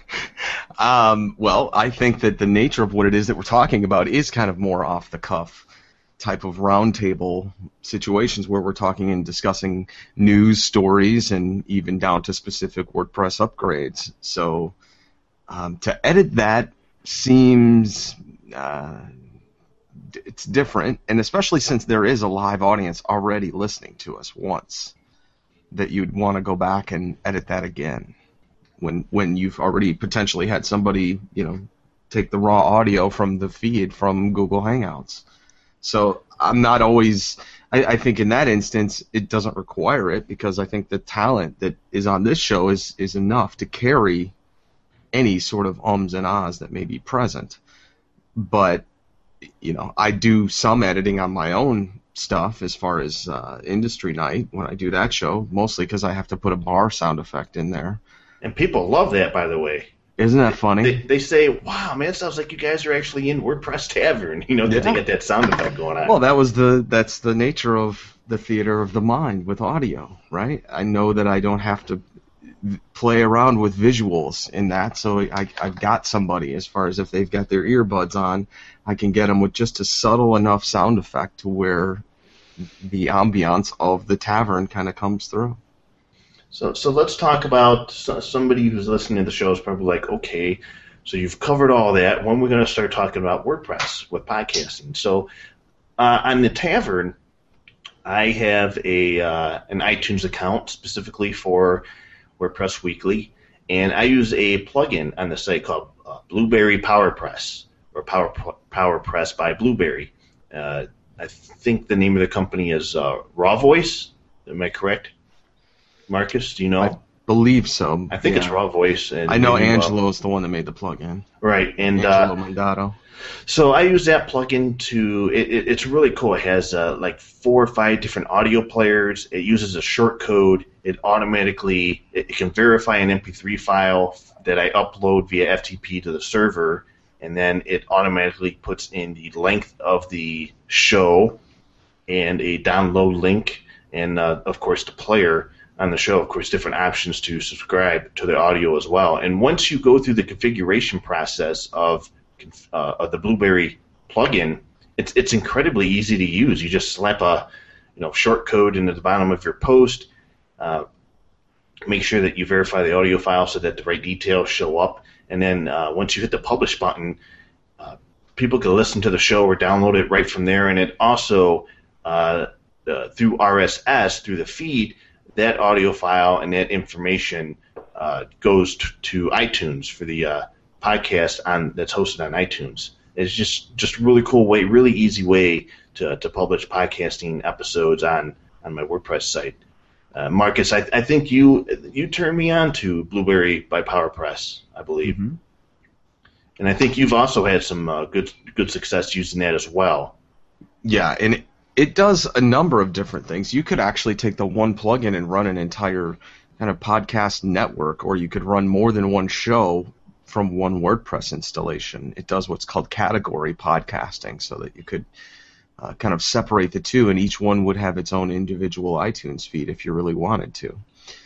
um, well, I think that the nature of what it is that we're talking about is kind of more off the cuff type of roundtable situations where we're talking and discussing news stories and even down to specific WordPress upgrades. So um, to edit that seems uh, it's different, and especially since there is a live audience already listening to us once, that you'd want to go back and edit that again when when you've already potentially had somebody, you know, take the raw audio from the feed from Google Hangouts. So I'm not always, I, I think in that instance it doesn't require it, because I think the talent that is on this show is, is enough to carry any sort of ums and ahs that may be present. But, you know, I do some editing on my own stuff as far as uh, Industry Night when I do that show, mostly because I have to put a bar sound effect in there. And people love that, by the way. Isn't that funny? They, they say, wow, man, it sounds like you guys are actually in WordPress Tavern. You know, that yeah. they get that sound effect going on. Well, that was the that's the nature of the theater of the mind with audio, right? I know that I don't have to play around with visuals in that, so I, I've got somebody, as far as if they've got their earbuds on, I can get them with just a subtle enough sound effect to where the ambiance of the tavern kind of comes through. So so let's talk about somebody who's listening to the show is probably like, okay, so you've covered all that. When are we going to start talking about WordPress with podcasting? So uh, on the Tavern, I have a uh, an iTunes account specifically for WordPress Weekly, and I use a plugin on the site called uh, Blueberry PowerPress, or Power PowerPress by Blueberry. Uh, I think the name of the company is uh, Raw Voice. Am I correct? Marcus, do you know? I believe so. I think yeah. it's Raw Voice. And I know Angelo's uh, the one that made the plugin. Right, and Angelo uh, Mandato. So I use that plugin to. It, it, it's really cool. It has uh, like four or five different audio players. It uses a short code. It automatically it, it can verify an M P three file that I upload via F T P to the server, and then it automatically puts in the length of the show and a download link, and uh, of course the player on the show, of course, different options to subscribe to the audio as well. And once you go through the configuration process of uh, of the Blueberry plugin, it's it's incredibly easy to use. You just slap a you know short code into the bottom of your post, uh, make sure that you verify the audio file so that the right details show up. And then uh, once you hit the publish button, uh, people can listen to the show or download it right from there. And it also, uh, uh, through R S S, through the feed, that audio file and that information uh, goes t- to iTunes for the uh, podcast on that's hosted on iTunes. It's just just a really cool way, really easy way to to publish podcasting episodes on, on my WordPress site. Uh, Marcus, I, I think you you turned me on to Blueberry by PowerPress, I believe, mm-hmm. and I think you've also had some uh, good good success using that as well. Yeah, and it, it does a number of different things. You could actually take the one plugin and run an entire kind of podcast network, or you could run more than one show from one WordPress installation. It does what's called category podcasting, so that you could uh, kind of separate the two, and each one would have its own individual iTunes feed if you really wanted to.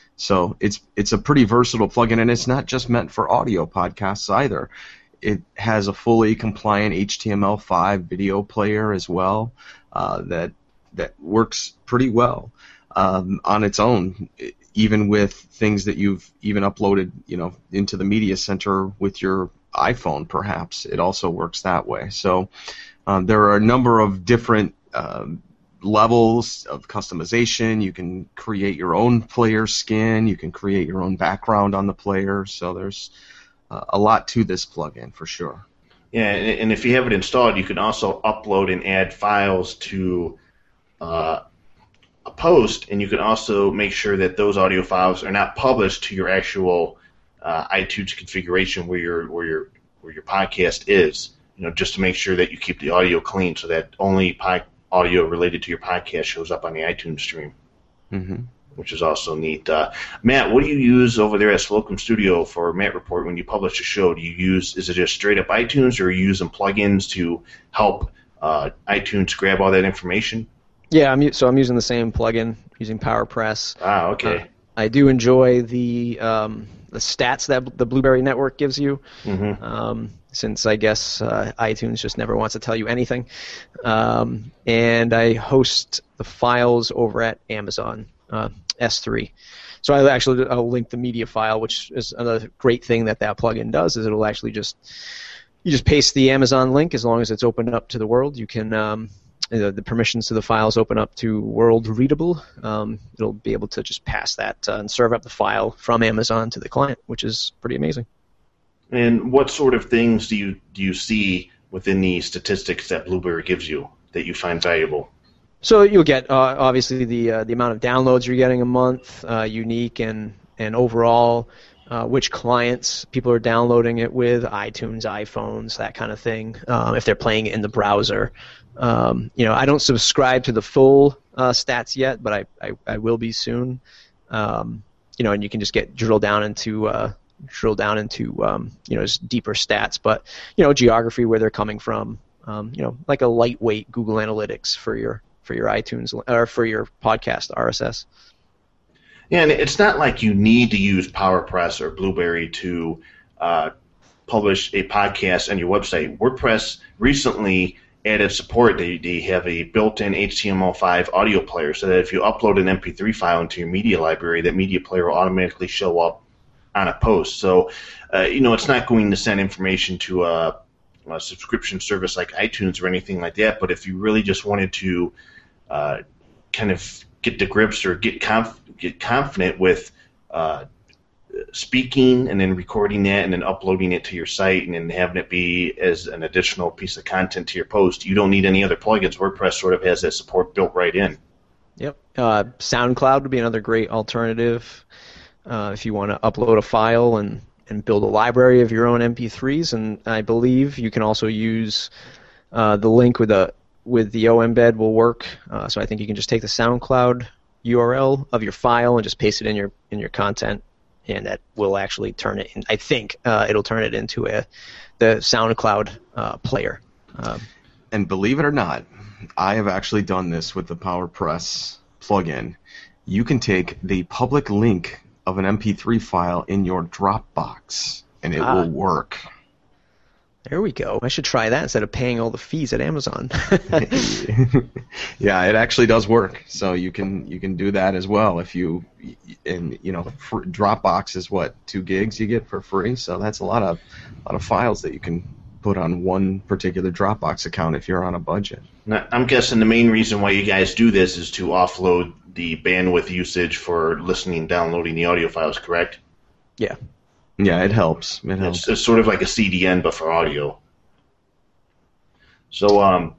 So it's it's a pretty versatile plugin, and it's not just meant for audio podcasts either. It has a fully compliant H T M L five video player as well uh, that that works pretty well um, on its own. It, even with things that you've even uploaded, you know, into the media center with your iPhone, perhaps, it also works that way. So um, there are a number of different um, levels of customization. You can create your own player skin. You can create your own background on the player. So there's uh, a lot to this plugin for sure. Yeah, and, and if you have it installed, you can also upload and add files to uh, a post, and you can also make sure that those audio files are not published to your actual uh, iTunes configuration where your where your where your podcast is. You know, just to make sure that you keep the audio clean, so that only pod- audio related to your podcast shows up on the iTunes stream, mm-hmm. which is also neat. Uh, Matt, what do you use over there at Slocum Studio for Matt Report when you publish a show? Do you use is it just straight up iTunes, or are you using plugins to help uh, iTunes grab all that information? Yeah, I'm so I'm using the same plugin, using PowerPress. Ah, okay. Uh, I do enjoy the um, the stats that the Blueberry Network gives you, mm-hmm. um, since I guess uh, iTunes just never wants to tell you anything. Um, and I host the files over at Amazon uh, S three. So I actually I'll link the media file, which is another great thing that that plugin does. Is it'll actually just you just paste the Amazon link as long as it's opened up to the world. You can um, The, the permissions to the files open up to World Readable. Um, it'll be able to just pass that uh, and serve up the file from Amazon to the client, which is pretty amazing. And what sort of things do you do you see within the statistics that Blueberry gives you that you find valuable? So you'll get uh, obviously the uh, the amount of downloads you're getting a month, uh, unique and and overall. Uh, which clients people are downloading it with, iTunes, iPhones, that kind of thing, um, if they're playing it in the browser. Um, you know, I don't subscribe to the full uh, stats yet, but I, I, I will be soon. Um, you know, and you can just get drill down into uh, drill down into um, you know, just deeper stats, but you know, geography, where they're coming from. Um, you know, like a lightweight Google Analytics for your for your iTunes or for your podcast R S S. Yeah, and it's not like you need to use PowerPress or Blueberry to uh, publish a podcast on your website. WordPress recently added support. They, they have a built-in H T M L five audio player, so that if you upload an M P three file into your media library, that media player will automatically show up on a post. So, uh, you know, it's not going to send information to a, a subscription service like iTunes or anything like that, but if you really just wanted to uh, kind of get the grips or get conf- get confident with uh, speaking and then recording that and then uploading it to your site and then having it be as an additional piece of content to your post, you don't need any other plugins. WordPress sort of has that support built right in. Yep. Uh, SoundCloud would be another great alternative uh, if you want to upload a file and, and build a library of your own M P threes. And I believe you can also use uh, the link with a with the O embed will work. Uh, so I think you can just take the SoundCloud U R L of your file and just paste it in your in your content, and that will actually turn it in. I think uh, it'll turn it into a the SoundCloud uh, player. Um, and believe it or not, I have actually done this with the PowerPress plugin. You can take the public link of an M P three file in your Dropbox, and it ah. will work. There we go. I should try that instead of paying all the fees at Amazon. Yeah, it actually does work. So you can you can do that as well if you and you know fr- Dropbox is what two gigs you get for free. So that's a lot of a lot of files that you can put on one particular Dropbox account if you're on a budget. Now, I'm guessing the main reason why you guys do this is to offload the bandwidth usage for listening and downloading the audio files, correct? Yeah. Yeah, it helps. It helps. It's, it's sort of like a C D N, but for audio. So, um,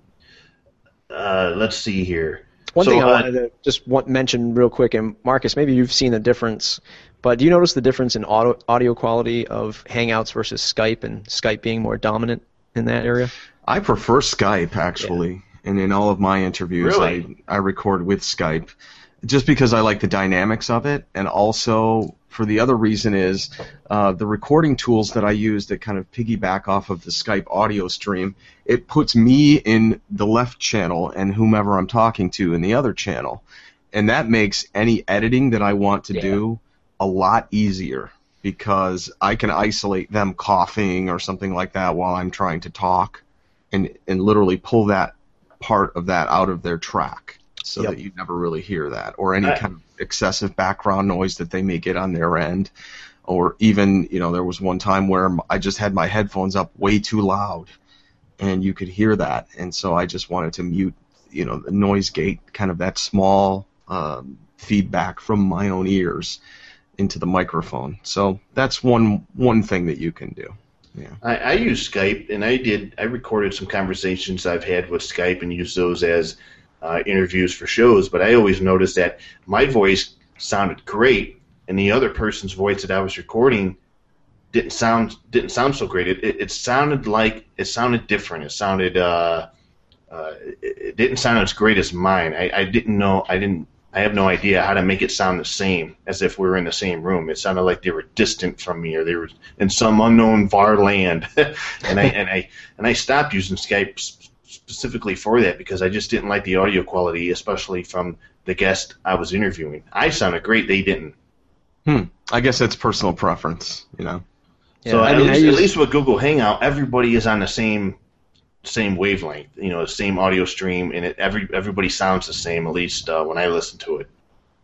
uh, let's see here. One so, thing I uh, wanted to just want, mention real quick, and Marcus, maybe you've seen the difference, but do you notice the difference in audio, audio quality of Hangouts versus Skype, and Skype being more dominant in that area? I prefer Skype, actually. Yeah. And in all of my interviews, really? I, I record with Skype just because I like the dynamics of it, and also for the other reason is uh, the recording tools that I use that kind of piggyback off of the Skype audio stream, it puts me in the left channel and whomever I'm talking to in the other channel. And that makes any editing that I want to yeah. do a lot easier because I can isolate them coughing or something like that while I'm trying to talk and, and literally pull that part of that out of their track so yep. that you never really hear that, or any I, kind of excessive background noise that they may get on their end, or even, you know, there was one time where I just had my headphones up way too loud, and you could hear that, and so I just wanted to mute, you know, the noise gate, kind of that small um, feedback from my own ears into the microphone. So that's one one thing that you can do. Yeah. I, I use Skype, and I did. I recorded some conversations I've had with Skype and used those as uh, interviews for shows. But I always noticed that my voice sounded great, and the other person's voice that I was recording didn't sound didn't sound so great. It it, it sounded like it sounded different. It sounded uh, uh, it, it didn't sound as great as mine. I, I didn't know. I didn't. I have no idea how to make it sound the same, as if we were in the same room. It sounded like they were distant from me, or they were in some unknown far land. and I and I and I stopped using Skype specifically for that because I just didn't like the audio quality, especially from the guest I was interviewing. I sounded great; they didn't. Hmm. I guess that's personal preference, you know. So yeah, at, I mean, least, I use... at least with Google Hangout, everybody is on the same. same wavelength, you know, the same audio stream, and it, every everybody sounds the same, at least uh, when I listen to it.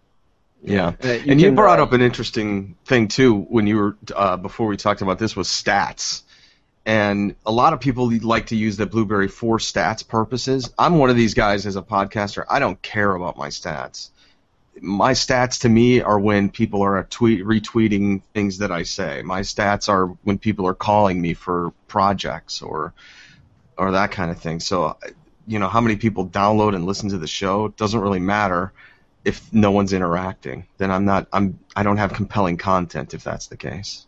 Yeah, uh, you and you can, brought uh, up an interesting thing too when you were uh, before we talked about this was stats, and a lot of people like to use the Blueberry for stats purposes. I'm one of these guys as a podcaster. I don't care about my stats. My stats to me are when people are tweet retweeting things that I say. My stats are when people are calling me for projects or. or that kind of thing. So, you know, how many people download and listen to the show doesn't really matter if no one's interacting. Then I'm not, I'm, I don't have compelling content if that's the case.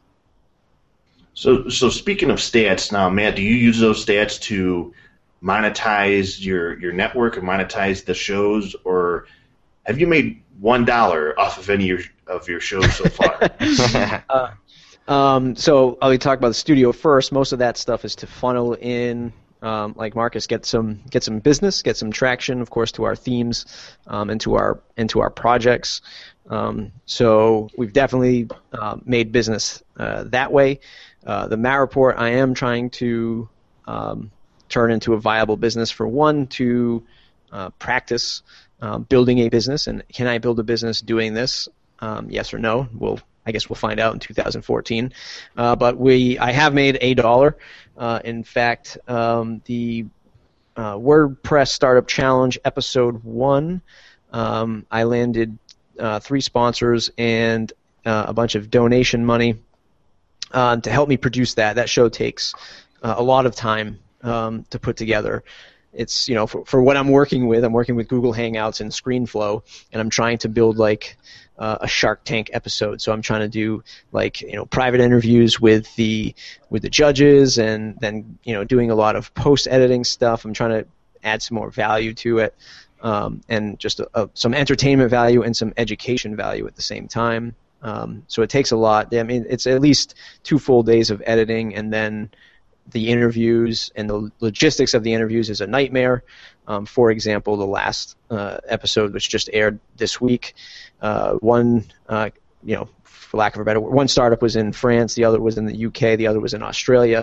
So, so speaking of stats now, Matt, do you use those stats to monetize your, your network or monetize the shows, or have you made one dollar off of any of your, of your shows so far? uh, um, so I'll talk about the studio first. Most of that stuff is to funnel in. Um, like Marcus, get some get some business, get some traction, of course, to our themes, um, and to our into our projects. Um, so we've definitely uh, made business uh, that way. Uh, the Matt Report, I am trying to um, turn into a viable business. For one, to uh, practice um, building a business, and can I build a business doing this? Um, yes or no? We'll I guess we'll find out in two thousand fourteen. Uh, but we, I have made a dollar. Uh, in fact, um, the uh, WordPress Startup Challenge Episode One, um, I landed uh, three sponsors and uh, a bunch of donation money uh, to help me produce that. That show takes uh, a lot of time um, to put together. It's, you know, for, for what I'm working with, I'm working with Google Hangouts and ScreenFlow, and I'm trying to build like uh, a Shark Tank episode. So I'm trying to do like, you know, private interviews with the with the judges, and then, you know, doing a lot of post editing stuff. I'm trying to add some more value to it, um, and just a, a, some entertainment value and some education value at the same time. Um, so it takes a lot. I mean, it's at least two full days of editing, and then the interviews and the logistics of the interviews is a nightmare. Um, for example, the last uh, episode, which just aired this week, uh, one, uh, you know, for lack of a better word, one startup was in France, the other was in the U K, the other was in Australia.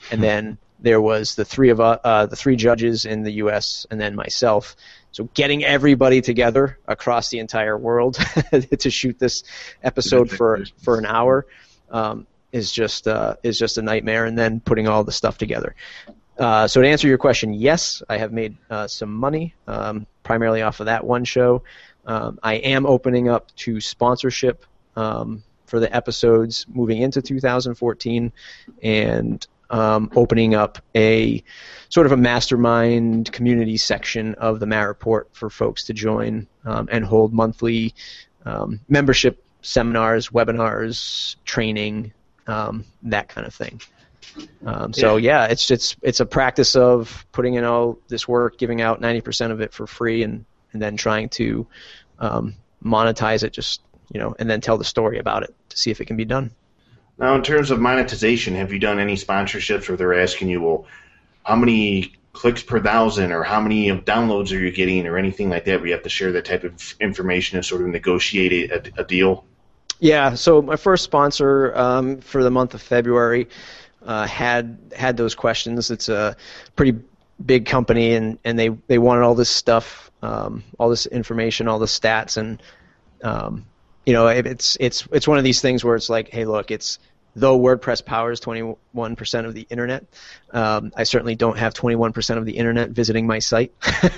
and then there was the three of uh, uh, the three judges in the U S and then myself. So getting everybody together across the entire world to shoot this episode for for an hour um, is just uh, is just a nightmare, and then putting all the stuff together. Uh, so to answer your question, yes, I have made uh, some money um, primarily off of that one show. Um, I am opening up to sponsorship um, for the episodes moving into two thousand fourteen, and um, opening up a sort of a mastermind community section of the Matt Report for folks to join um, and hold monthly um, membership seminars, webinars, training, um, that kind of thing. Um, so yeah, it's it's it's a practice of putting in all this work, giving out ninety percent of it for free, and, and then trying to um, monetize it, just you know, and then tell the story about it to see if it can be done. Now, in terms of monetization, have you done any sponsorships where they're asking you, well, how many clicks per thousand, or how many downloads are you getting, or anything like that, where you have to share that type of information and sort of negotiate a, a deal? Yeah. So my first sponsor um, for the month of February. Uh, had had those questions. It's a pretty big company, and, and they, they wanted all this stuff, um, all this information, all the stats, and um, you know, it, it's it's it's one of these things where it's like, hey, look, it's though WordPress powers twenty-one percent of the internet, um, I certainly don't have twenty-one percent of the internet visiting my site,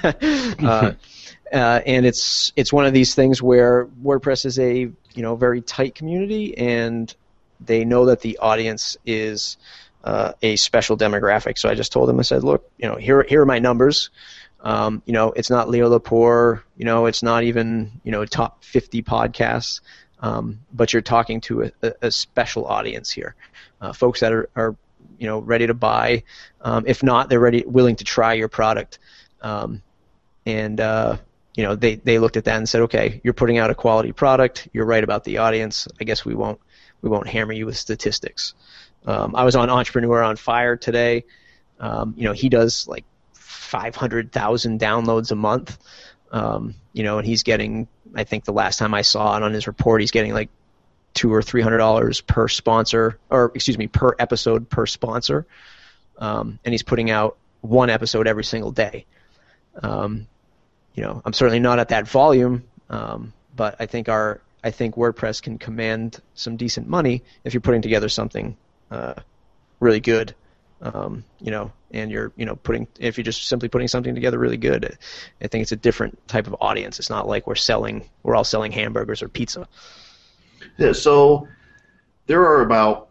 uh, uh, and it's it's one of these things where WordPress is a you know very tight community, and they know that the audience is uh, a special demographic. So I just told them, I said, look, you know, here here are my numbers. Um, you know, it's not Leo Laporte. You know, it's not even you know top fifty podcasts. Um, but you're talking to a, a, a special audience here, uh, folks that are, are you know ready to buy. Um, if not, they're ready, willing to try your product. Um, and uh, you know, they they looked at that and said, okay, you're putting out a quality product. You're right about the audience. I guess we won't. We won't hammer you with statistics. Um, I was on Entrepreneur on Fire today. Um, you know, he does like five hundred thousand downloads a month. Um, you know, and he's getting, I think the last time I saw it on his report, he's getting like two or three hundred dollars per sponsor, or excuse me, per episode per sponsor. Um, and he's putting out one episode every single day. Um, you know, I'm certainly not at that volume, um, but I think our I think WordPress can command some decent money if you're putting together something uh, really good, um, you know, and you're, you know, putting if you're just simply putting something together really good. I think it's a different type of audience. It's not like we're selling, we're all selling hamburgers or pizza. Yeah. So there are about,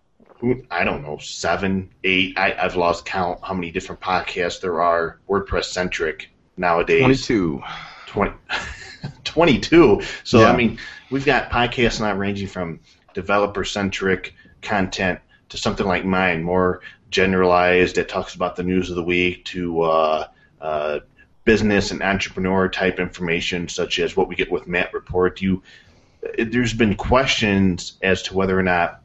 I don't know, seven, eight. I, I've lost count how many different podcasts there are WordPress centric nowadays. Twenty-two. Twenty. twenty-two. So, yeah. I mean, we've got podcasts now ranging from developer-centric content to something like mine, more generalized, that talks about the news of the week, to uh, uh, business and entrepreneur-type information, such as what we get with Matt Report. You, there's been questions as to whether or not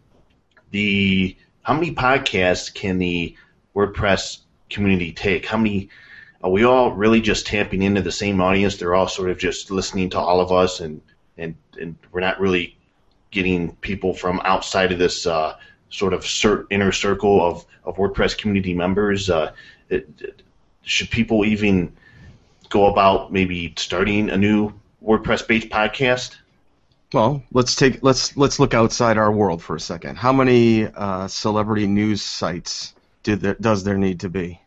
the how many podcasts can the WordPress community take? How many are we all really just tapping into the same audience? They're all sort of just listening to all of us, and and, and we're not really getting people from outside of this uh, sort of cir- inner circle of, of WordPress community members. Uh, it, it, should people even go about maybe starting a new WordPress-based podcast? Well, let's take let's let's look outside our world for a second. How many uh, celebrity news sites do there, does there need to be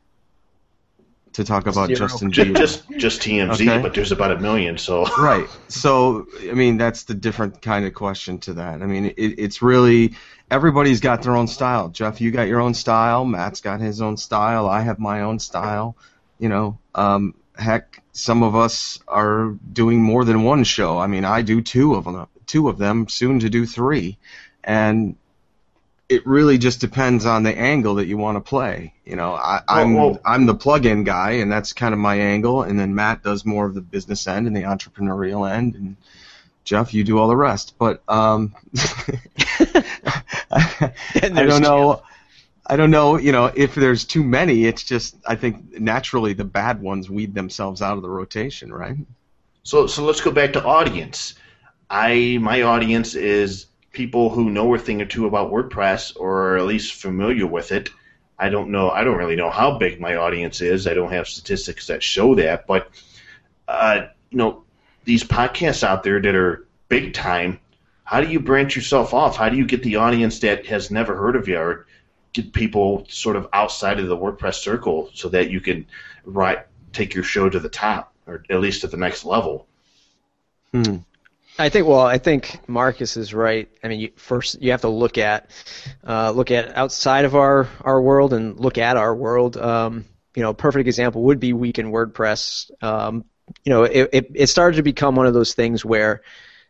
to talk about Zero. Justin Just, Bieber? just just T M Z, Okay. but there's about a million. So Right. So, I mean, that's the different kind of question to that. I mean, it, it's really everybody's got their own style. Jeff, you got your own style. Matt's got his own style. I have my own style. You know, um, heck, some of us are doing more than one show. I mean, I do two of them, two of them, soon to do three, and it really just depends on the angle that you want to play. You know, I, I'm Well, well- I'm the plug-in guy, and that's kind of my angle, and then Matt does more of the business end and the entrepreneurial end, and Jeff, you do all the rest. But um, I, And I there's don't know. I don't know. You know, if there's too many, it's just I think naturally the bad ones weed themselves out of the rotation, right? So so let's go back to audience. I my audience is people who know a thing or two about WordPress, or are at least familiar with it. I don't know. I don't really know how big my audience is. I don't have statistics that show that. But, uh, you know, these podcasts out there that are big time, how do you branch yourself off? How do you get the audience that has never heard of you, or get people sort of outside of the WordPress circle so that you can write, take your show to the top, or at least to the next level? Hmm. I think. Well, I think Marcus is right. I mean, you, first you have to look at uh, look at outside of our, our world and look at our world. Um, you know, a perfect example would be Week in WordPress. Um, you know, it, it it started to become one of those things where,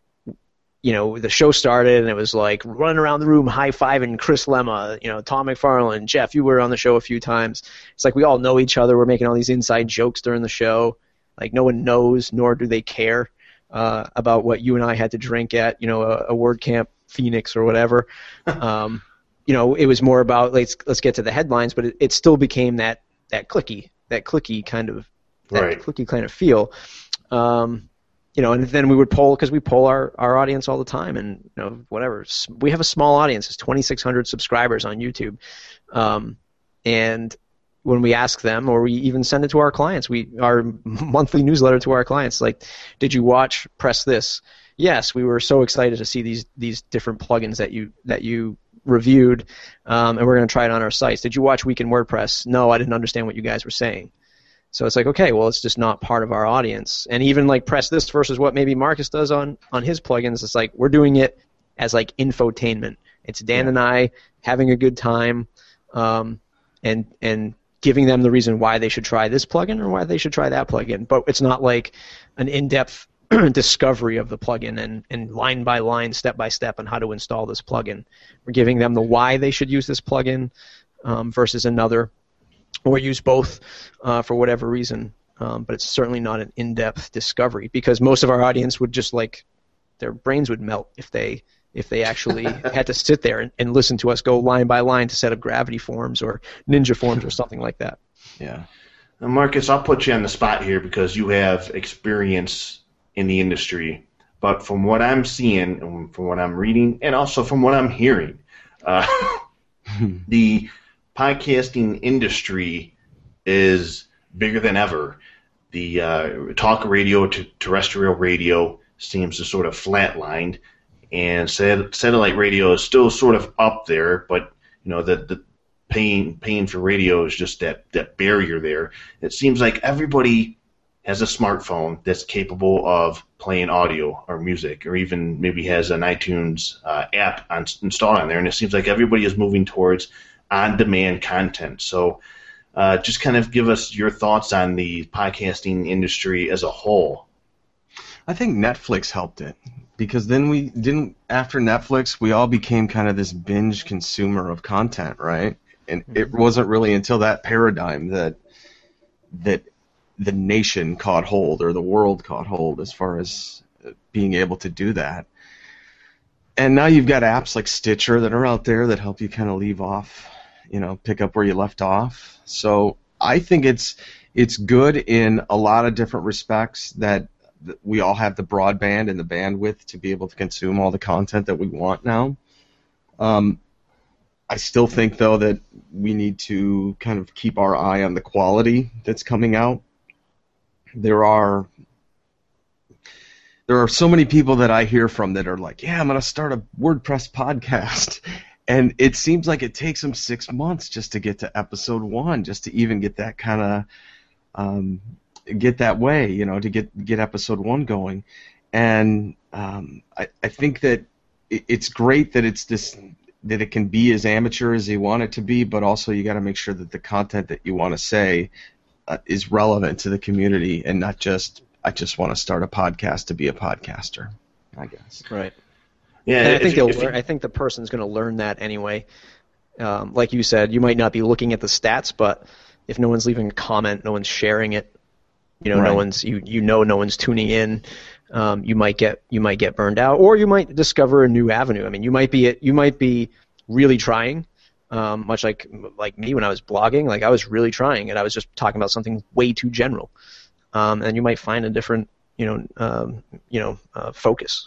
you know, the show started and it was like running around the room high-fiving Chris Lemma, you know, Tom McFarlane, Jeff, you were on the show a few times. It's like we all know each other. We're making all these inside jokes during the show. Like no one knows, nor do they care uh, about what you and I had to drink at, you know, a, a WordCamp Phoenix or whatever. um, you know, it was more about let's let's get to the headlines, but it, it still became that that clicky, that clicky kind of that Right. clicky kind of feel. Um, You know, and then we would poll, because we poll our, our audience all the time, and you know, whatever. We have a small audience. It's twenty-six hundred subscribers on YouTube, um, and when we ask them, or we even send it to our clients, we our monthly newsletter to our clients, like, did you watch Press This? Yes, we were so excited to see these these different plugins that you that you reviewed, um, and we're going to try it on our sites. Did you watch Week in WordPress? No, I didn't understand what you guys were saying. So it's like, okay, well, it's just not part of our audience. And even like Press This versus what maybe Marcus does on, on his plugins, it's like we're doing it as like infotainment. It's Dan Yeah. and I having a good time, um, and and giving them the reason why they should try this plugin or why they should try that plugin. But it's not like an in-depth discovery of the plugin and, and line by line, step by step on how to install this plugin. We're giving them the why they should use this plugin um, versus another, or use both uh, for whatever reason. Um, but it's certainly not an in-depth discovery, because most of our audience would just like their brains would melt if they if they actually had to sit there and, and listen to us go line by line to set up Gravity Forms or Ninja Forms or something like that. Yeah. Now, Marcus, I'll put you on the spot here because you have experience in the industry. But from what I'm seeing, and from what I'm reading, and also from what I'm hearing, uh, the podcasting industry is bigger than ever. The uh, talk radio to terrestrial radio seems to sort of flatlined, and sat- satellite radio is still sort of up there, but you know the the paying paying for radio is just that that barrier there. It seems like everybody has a smartphone that's capable of playing audio or music, or even maybe has an iTunes uh, app on, installed on there, and it seems like everybody is moving towards on-demand content. So uh, just kind of give us your thoughts on the podcasting industry as a whole. I think Netflix helped it, because then we didn't, after Netflix, we all became kind of this binge consumer of content, right? And it wasn't really until that paradigm that that the nation caught hold, or the world caught hold, as far as being able to do that. And now you've got apps like Stitcher that are out there that help you kind of leave off, you know, pick up where you left off. So I think it's it's good in a lot of different respects that we all have the broadband and the bandwidth to be able to consume all the content that we want now. Um, I still think, though, that we need to kind of keep our eye on the quality that's coming out. There are there are so many people that I hear from that are like, yeah, I'm going to start a WordPress podcast. And it seems like it takes them six months just to get to episode one, just to even get that kind of um, get that way, you know, to get get episode one going. And um, I, I think that it, it's great that it's this that it can be as amateur as you want it to be, but also you got to make sure that the content that you want to say uh, is relevant to the community, and not just I just want to start a podcast to be a podcaster, I guess. Right. Yeah, And I if- think they'll if you- learn, I think the person's going to learn that anyway. Um, like you said, you might not be looking at the stats, but if no one's leaving a comment, no one's sharing it, you know, Right. no one's you you know no one's tuning in. Um, you might get you might get burned out, or you might discover a new avenue. I mean, you might be you might be really trying, um, much like like me when I was blogging. Like I was really trying, and I was just talking about something way too general. Um, and you might find a different you know um, you know uh, focus.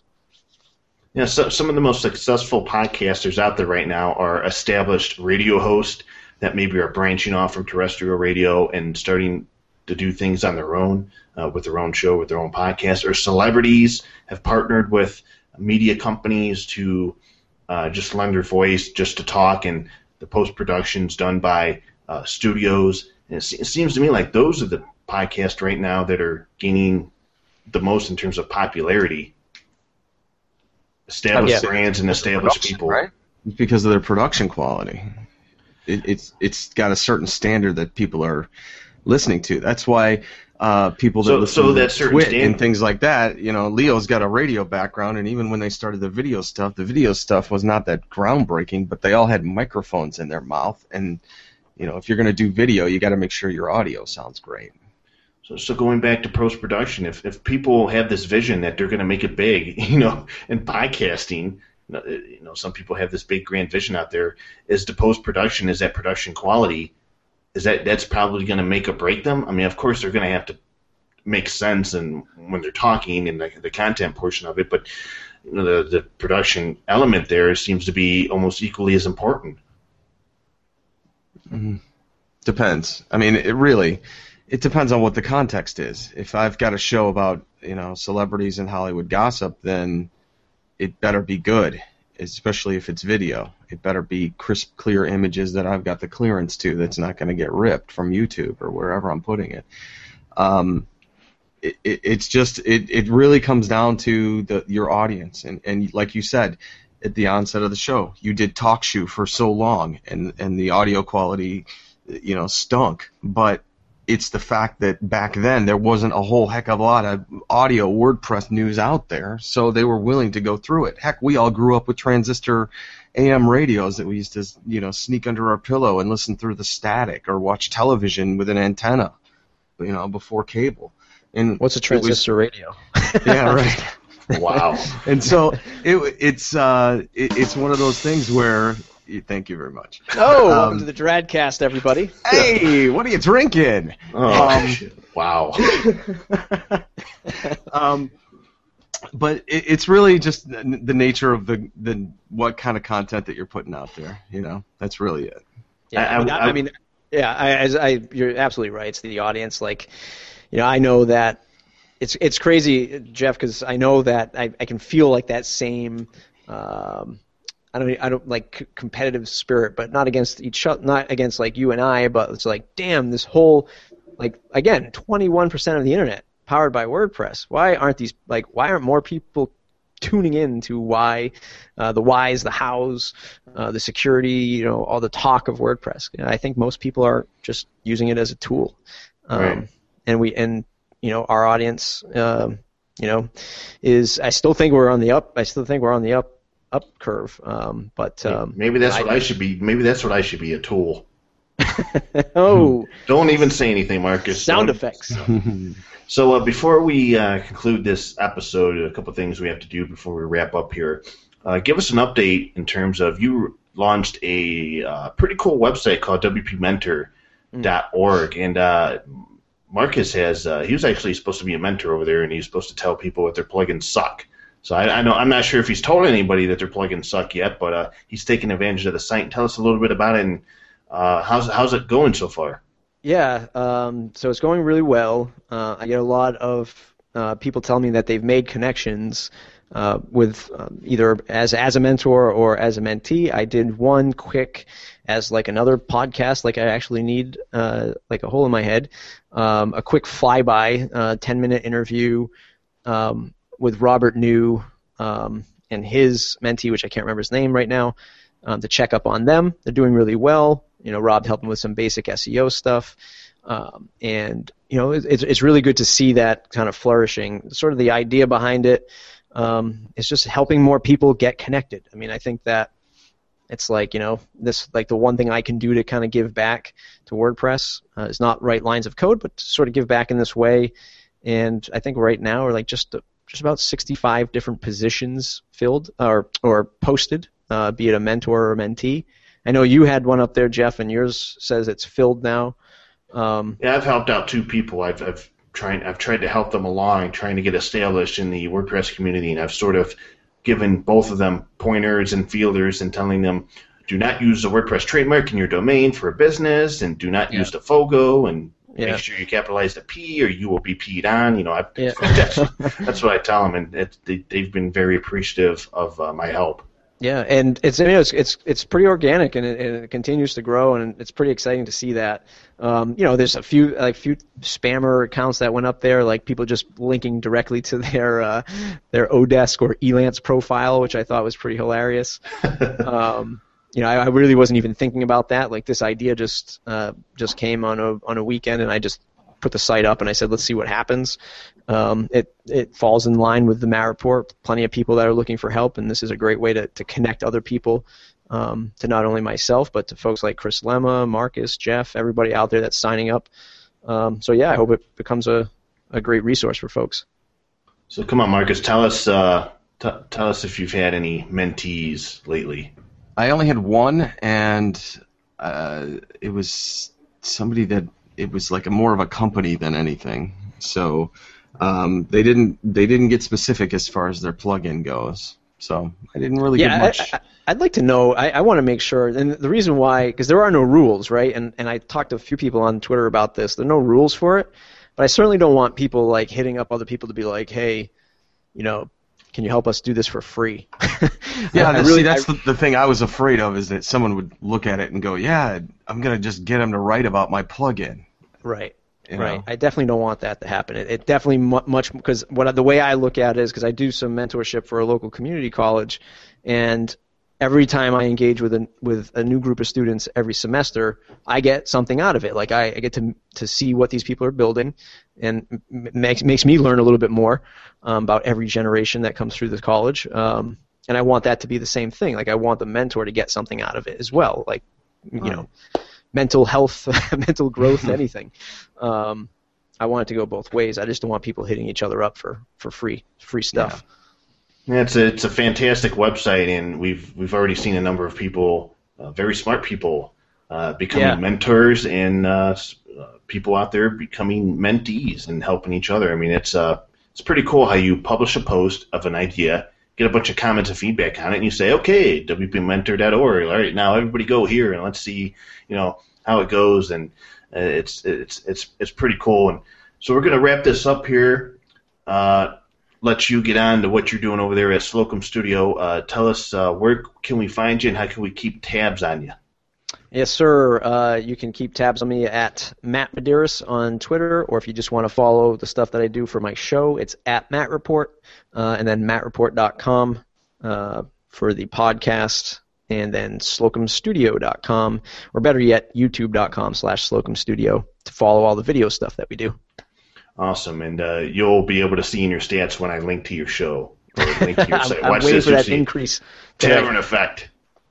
Yeah, so, some of the most successful podcasters out there right now are established radio hosts that maybe are branching off from terrestrial radio and starting to do things on their own, uh, with their own show, with their own podcast, or celebrities have partnered with media companies to uh, just lend their voice just to talk, and the post-production's done by uh, studios. And it, se- it seems to me like those are the podcasts right now that are gaining the most in terms of popularity. Established yeah. brands and established people. Right? Because of their production quality. It, it's it's got a certain standard that people are listening to. That's why uh, people that So- listen so to that certain Twit standard- and things like that, you know, Leo's got a radio background, and even when they started the video stuff, the video stuff was not that groundbreaking, but they all had microphones in their mouth, and you know, if you're going to do video, you got to make sure your audio sounds great. So, so going back to post-production, if, if people have this vision that they're going to make it big, you know, in podcasting, you know, some people have this big grand vision out there, is the post-production, is that production quality, is that that's probably going to make or break them? I mean, of course, they're going to have to make sense and when they're talking and the, the content portion of it, but you know, the, the production element there seems to be almost equally as important. Mm-hmm. Depends. I mean, it really, it depends on what the context is. If I've got a show about, you know, celebrities and Hollywood gossip, then it better be good, especially if it's video. It better be crisp, clear images that I've got the clearance to that's not going to get ripped from YouTube or wherever I'm putting it. Um, it, it it's just, it, it really comes down to the your audience. And, and like you said, at the onset of the show, you did Talk Shoe for so long, and, and the audio quality, you know, stunk. But it's the fact that back then there wasn't a whole heck of a lot of audio WordPress news out there, so they were willing to go through it. Heck, we all grew up with transistor A M radios that we used to, you know, sneak under our pillow and listen through the static, or watch television with an antenna, you know, before cable. And What's a transistor was, radio? Yeah, right. Wow. And so it, it's uh, it, it's one of those things where. Thank you very much. Oh, Um, welcome to the Dradcast, everybody. Hey, what are you drinking? Oh, Um, shit. Wow. um, but it, it's really just the, the nature of the the what kind of content that you're putting out there. You know, that's really it. Yeah, I- I, mean, I- I, I mean, yeah, I, as I, you're absolutely right. It's the audience. Like, you know, I know that it's it's crazy, Jeff, because I know that I, I can feel like that same. Um, I don't, I don't like c- competitive spirit, but not against each other, not against like you and I, but it's like, damn, this whole, like, again, twenty-one percent of the internet powered by WordPress. Why aren't these, like, why aren't more people tuning in to why, uh, the whys, the hows, uh, the security, you know, all the talk of WordPress? You know, I think most people are just using it as a tool. Um, Right. And we, and, you know, our audience, um, you know, is, I still think we're on the up, I still think we're on the up, up curve, um, but um, Maybe that's I, what I should be. Maybe that's what I should be, a tool. oh, Don't even say anything, Marcus. sound Don't- effects. So uh, before we uh, conclude this episode, a couple things we have to do before we wrap up here. Uh, give us an update in terms of, you launched a uh, pretty cool website called W P mentor dot org, and uh, Marcus has uh, he was actually supposed to be a mentor over there, and he's supposed to tell people what their plugins suck. So I, I know I'm not sure if he's told anybody that their plugins suck yet, but uh, he's taking advantage of the site. Tell us a little bit about it, and uh, how's how's it going so far? Yeah, um, so it's going really well. Uh, I get a lot of uh, people telling me that they've made connections uh, with um, either as as a mentor or as a mentee. I did one quick as like another podcast, like I actually need uh, like a hole in my head, um, a quick flyby, uh, ten minute interview um, with Robert New um, and his mentee, which I can't remember his name right now, um, to check up on them. They're doing really well. You know, Rob helped him with some basic S E O stuff, um, and you know, it's it's really good to see that kind of flourishing. Sort of the idea behind it um, is just helping more people get connected. I mean, I think that it's like, you know, this like the one thing I can do to kind of give back to WordPress uh, is not write lines of code, but to sort of give back in this way. And I think right now we're like just just about sixty-five different positions filled or or posted, uh, be it a mentor or a mentee. I know you had one up there, Jeff, and yours says it's filled now. Um, Yeah, I've helped out two people. I've I've tried I've tried to help them along, trying to get established in the WordPress community, and I've sort of given both of them pointers and feelers and telling them, do not use the WordPress trademark in your domain for a business, and do not Yeah. use the Fogo, and Yeah. make sure you capitalize the P, or you will be P'd on. You know, I, Yeah. that's, that's what I tell them, and it, they, they've been very appreciative of uh, my help. Yeah, and it's you know, it's it's it's pretty organic, and it, and it continues to grow, and it's pretty exciting to see that. Um, you know, there's a few like few spammer accounts that went up there, like people just linking directly to their uh, their Odesk or Elance profile, which I thought was pretty hilarious. um, you know, I, I really wasn't even thinking about that. Like this idea just uh, just came on a on a weekend, and I just put the site up, and I said, let's see what happens. Um, it it falls in line with the Matt Report. Plenty of people that are looking for help, and this is a great way to, to connect other people um, to not only myself, but to folks like Chris Lemma, Marcus, Jeff, everybody out there that's signing up. Um, so yeah, I hope it becomes a, a great resource for folks. So come on, Marcus, tell us uh, t- tell us if you've had any mentees lately. I only had one, and uh, it was somebody that it was like a more of a company than anything. So um, they didn't they didn't get specific as far as their plugin goes. So I didn't really Yeah, get much. I, I, I'd like to know. I, I want to make sure, and the reason why, because there are no rules, right? And and I talked to a few people on Twitter about this. There are no rules for it, but I certainly don't want people like hitting up other people to be like, hey, you know, can you help us do this for free? Yeah, I, I see, really, that's I, the, the thing I was afraid of, is that someone would look at it and go, yeah, I'm going to just get them to write about my plugin. right. You Right, know? I definitely don't want that to happen. It, it definitely mu- much because what the way I look at it is because I do some mentorship for a local community college, and every time I engage with a with a new group of students every semester, I get something out of it. Like I, I get to to see what these people are building, and m- makes makes me learn a little bit more um, about every generation that comes through the college. Um, and I want that to be the same thing. Like I want the mentor to get something out of it as well. Like you Right. know. Mental health, mental growth, anything. Um, I want it to go both ways. I just don't want people hitting each other up for, for free free stuff. Yeah, it's a it's a fantastic website, and we've we've already seen a number of people, uh, very smart people, uh, becoming Yeah. mentors, and uh, s- uh, people out there becoming mentees and helping each other. I mean, it's uh it's pretty cool how you publish a post of an idea, get a bunch of comments and feedback on it, and you say, okay, W P mentor dot org. All right, now everybody go here and let's see, you know, how it goes, and uh, it's it's it's it's pretty cool. And so we're gonna wrap this up here. Uh, let you get on to what you're doing over there at Slocum Studio. Uh, tell us uh, where can we find you, and how can we keep tabs on you? Yes, sir. Uh, you can keep tabs on me at Matt Medeiros on Twitter, or if you just want to follow the stuff that I do for my show, it's at Matt Report, uh, and then matt report dot com uh, for the podcast, and then slocum studio dot com, or better yet, youtube dot com slash slocum studio to follow all the video stuff that we do. Awesome, and uh, you'll be able to see in your stats when I link to your show or link to your site. I'm Watch waiting this, for you'll that see. increase. today. Tavern Effect.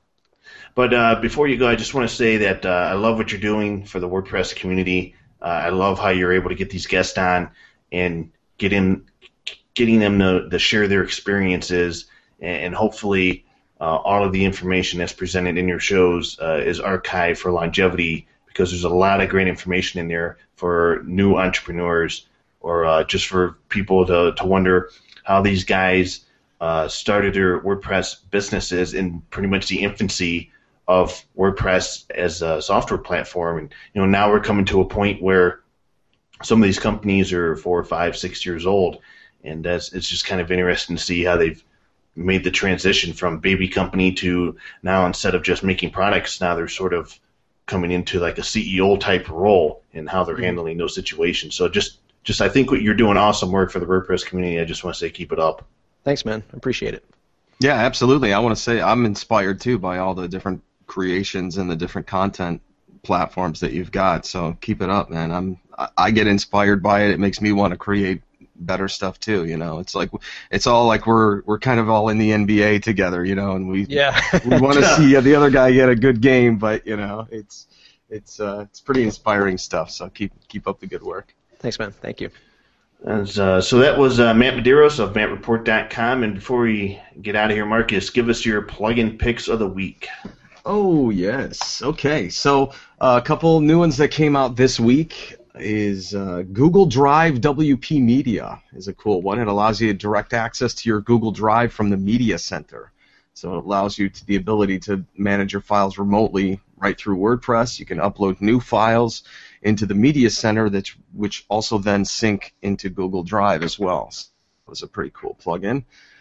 But uh, before you go, I just want to say that uh, I love what you're doing for the WordPress community. Uh, I love how you're able to get these guests on and get in, getting them to, to share their experiences, and, and hopefully uh, all of the information that's presented in your shows uh, is archived for longevity, because there's a lot of great information in there for new entrepreneurs, or uh, just for people to, to wonder how these guys uh, started their WordPress businesses in pretty much the infancy of WordPress as a software platform. And you know, now we're coming to a point where some of these companies are four, five, six years old, and that's it's just kind of interesting to see how they've made the transition from baby company to now, instead of just making products, now they're sort of coming into like a C E O type role in how they're handling those situations. So just just I think what you're doing awesome work for the WordPress community. I just want to say keep it up. Thanks, man. Appreciate it. Yeah, absolutely. I want to say I'm inspired too by all the different creations and the different content platforms that you've got. So keep it up, man. I'm I- I get inspired by it. It makes me want to create better stuff too. You know, it's like it's all like we're we're kind of all in the N B A together. You know, and we Yeah. we want to see the other guy get a good game, but you know, it's it's uh, it's pretty inspiring stuff. So keep keep up the good work. Thanks, man. Thank you. And, uh, so that was uh, Matt Medeiros of matt report dot com. And before we get out of here, Marcus, give us your plugin picks of the week. Oh, yes. Okay. So uh, a couple new ones that came out this week is uh, Google Drive W P Media is a cool one. It allows you direct access to your Google Drive from the Media Center. So it allows you to the ability to manage your files remotely right through WordPress. You can upload new files into the Media Center, that which also then sync into Google Drive as well. So it was a pretty cool plugin.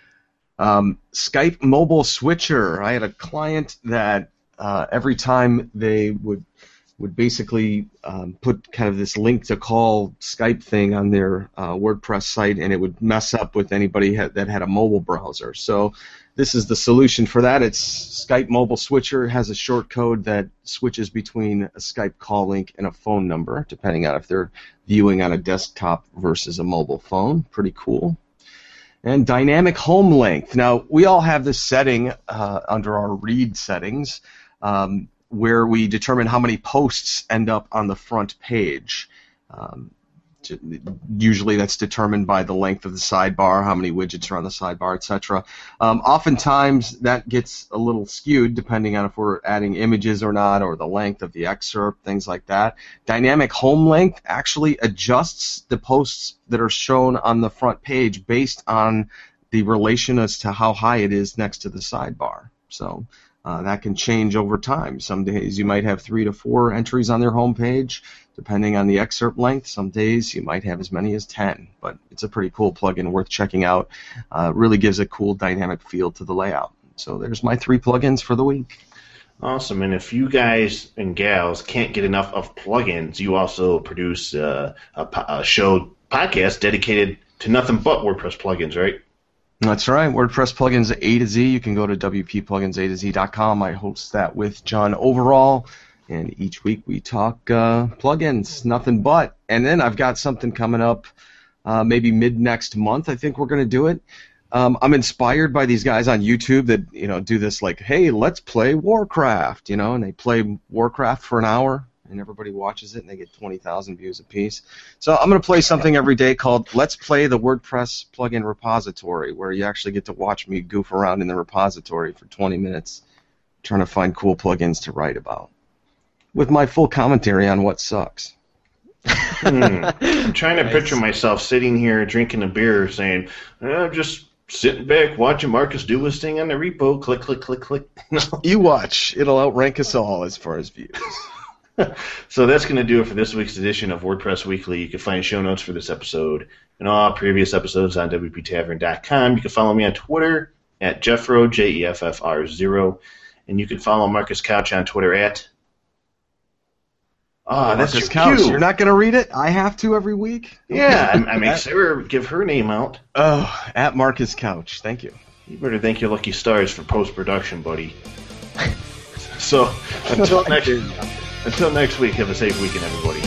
Um, Skype Mobile Switcher. I had a client that uh, every time they would would basically um, put kind of this link to call Skype thing on their uh, WordPress site, and it would mess up with anybody ha- that had a mobile browser. So this is the solution for that. It's Skype Mobile Switcher. It has a short code that switches between a Skype call link and a phone number, depending on if they're viewing on a desktop versus a mobile phone. Pretty cool. And dynamic home length. Now, we all have this setting uh, under our read settings, um, where we determine how many posts end up on the front page. Um, usually that's determined by the length of the sidebar, how many widgets are on the sidebar, et cetera. Um, oftentimes that gets a little skewed depending on if we're adding images or not, or the length of the excerpt, things like that. Dynamic home length actually adjusts the posts that are shown on the front page based on the relation as to how high it is next to the sidebar. So Uh, that can change over time. Some days you might have three to four entries on their home page, depending on the excerpt length. Some days you might have as many as ten. But it's a pretty cool plugin, worth checking out. Uh, really gives a cool dynamic feel to the layout. So there's my three plugins for the week. Awesome. And if you guys and gals can't get enough of plugins, you also produce uh, a, a show podcast dedicated to nothing but WordPress plugins, right? That's right. WordPress plugins A to Z. You can go to W P plugins A to Z dot com. I host that with John Overall, and each week we talk uh, plugins, nothing but. And then I've got something coming up, uh, maybe mid next month. I think we're going to do it. Um, I'm inspired by these guys on YouTube that you know do this, like, hey, let's play Warcraft, you know, and they play Warcraft for an hour. And everybody watches it, and they get twenty thousand views apiece. So I'm going to play something every day called Let's Play the WordPress Plugin Repository, where you actually get to watch me goof around in the repository for twenty minutes trying to find cool plugins to write about, with my full commentary on what sucks. hmm. I'm trying to nice. picture myself sitting here drinking a beer saying, I'm just sitting back watching Marcus do his thing on the repo, click, click, click, click. You watch. It'll outrank us all as far as views. So that's going to do it for this week's edition of WordPress Weekly. You can find show notes for this episode and all previous episodes on W P Tavern dot com. You can follow me on Twitter at Jeffro, J E F F R zero. And you can follow Marcus Couch on Twitter at... Oh, that's your Couch. cue. You're not going to read it? I have to every week? Yeah, I, I make Sarah give her name out. Oh, at Marcus Couch. Thank you. You better thank your lucky stars for post-production, buddy. So, until next... Until next week, have a safe weekend, everybody.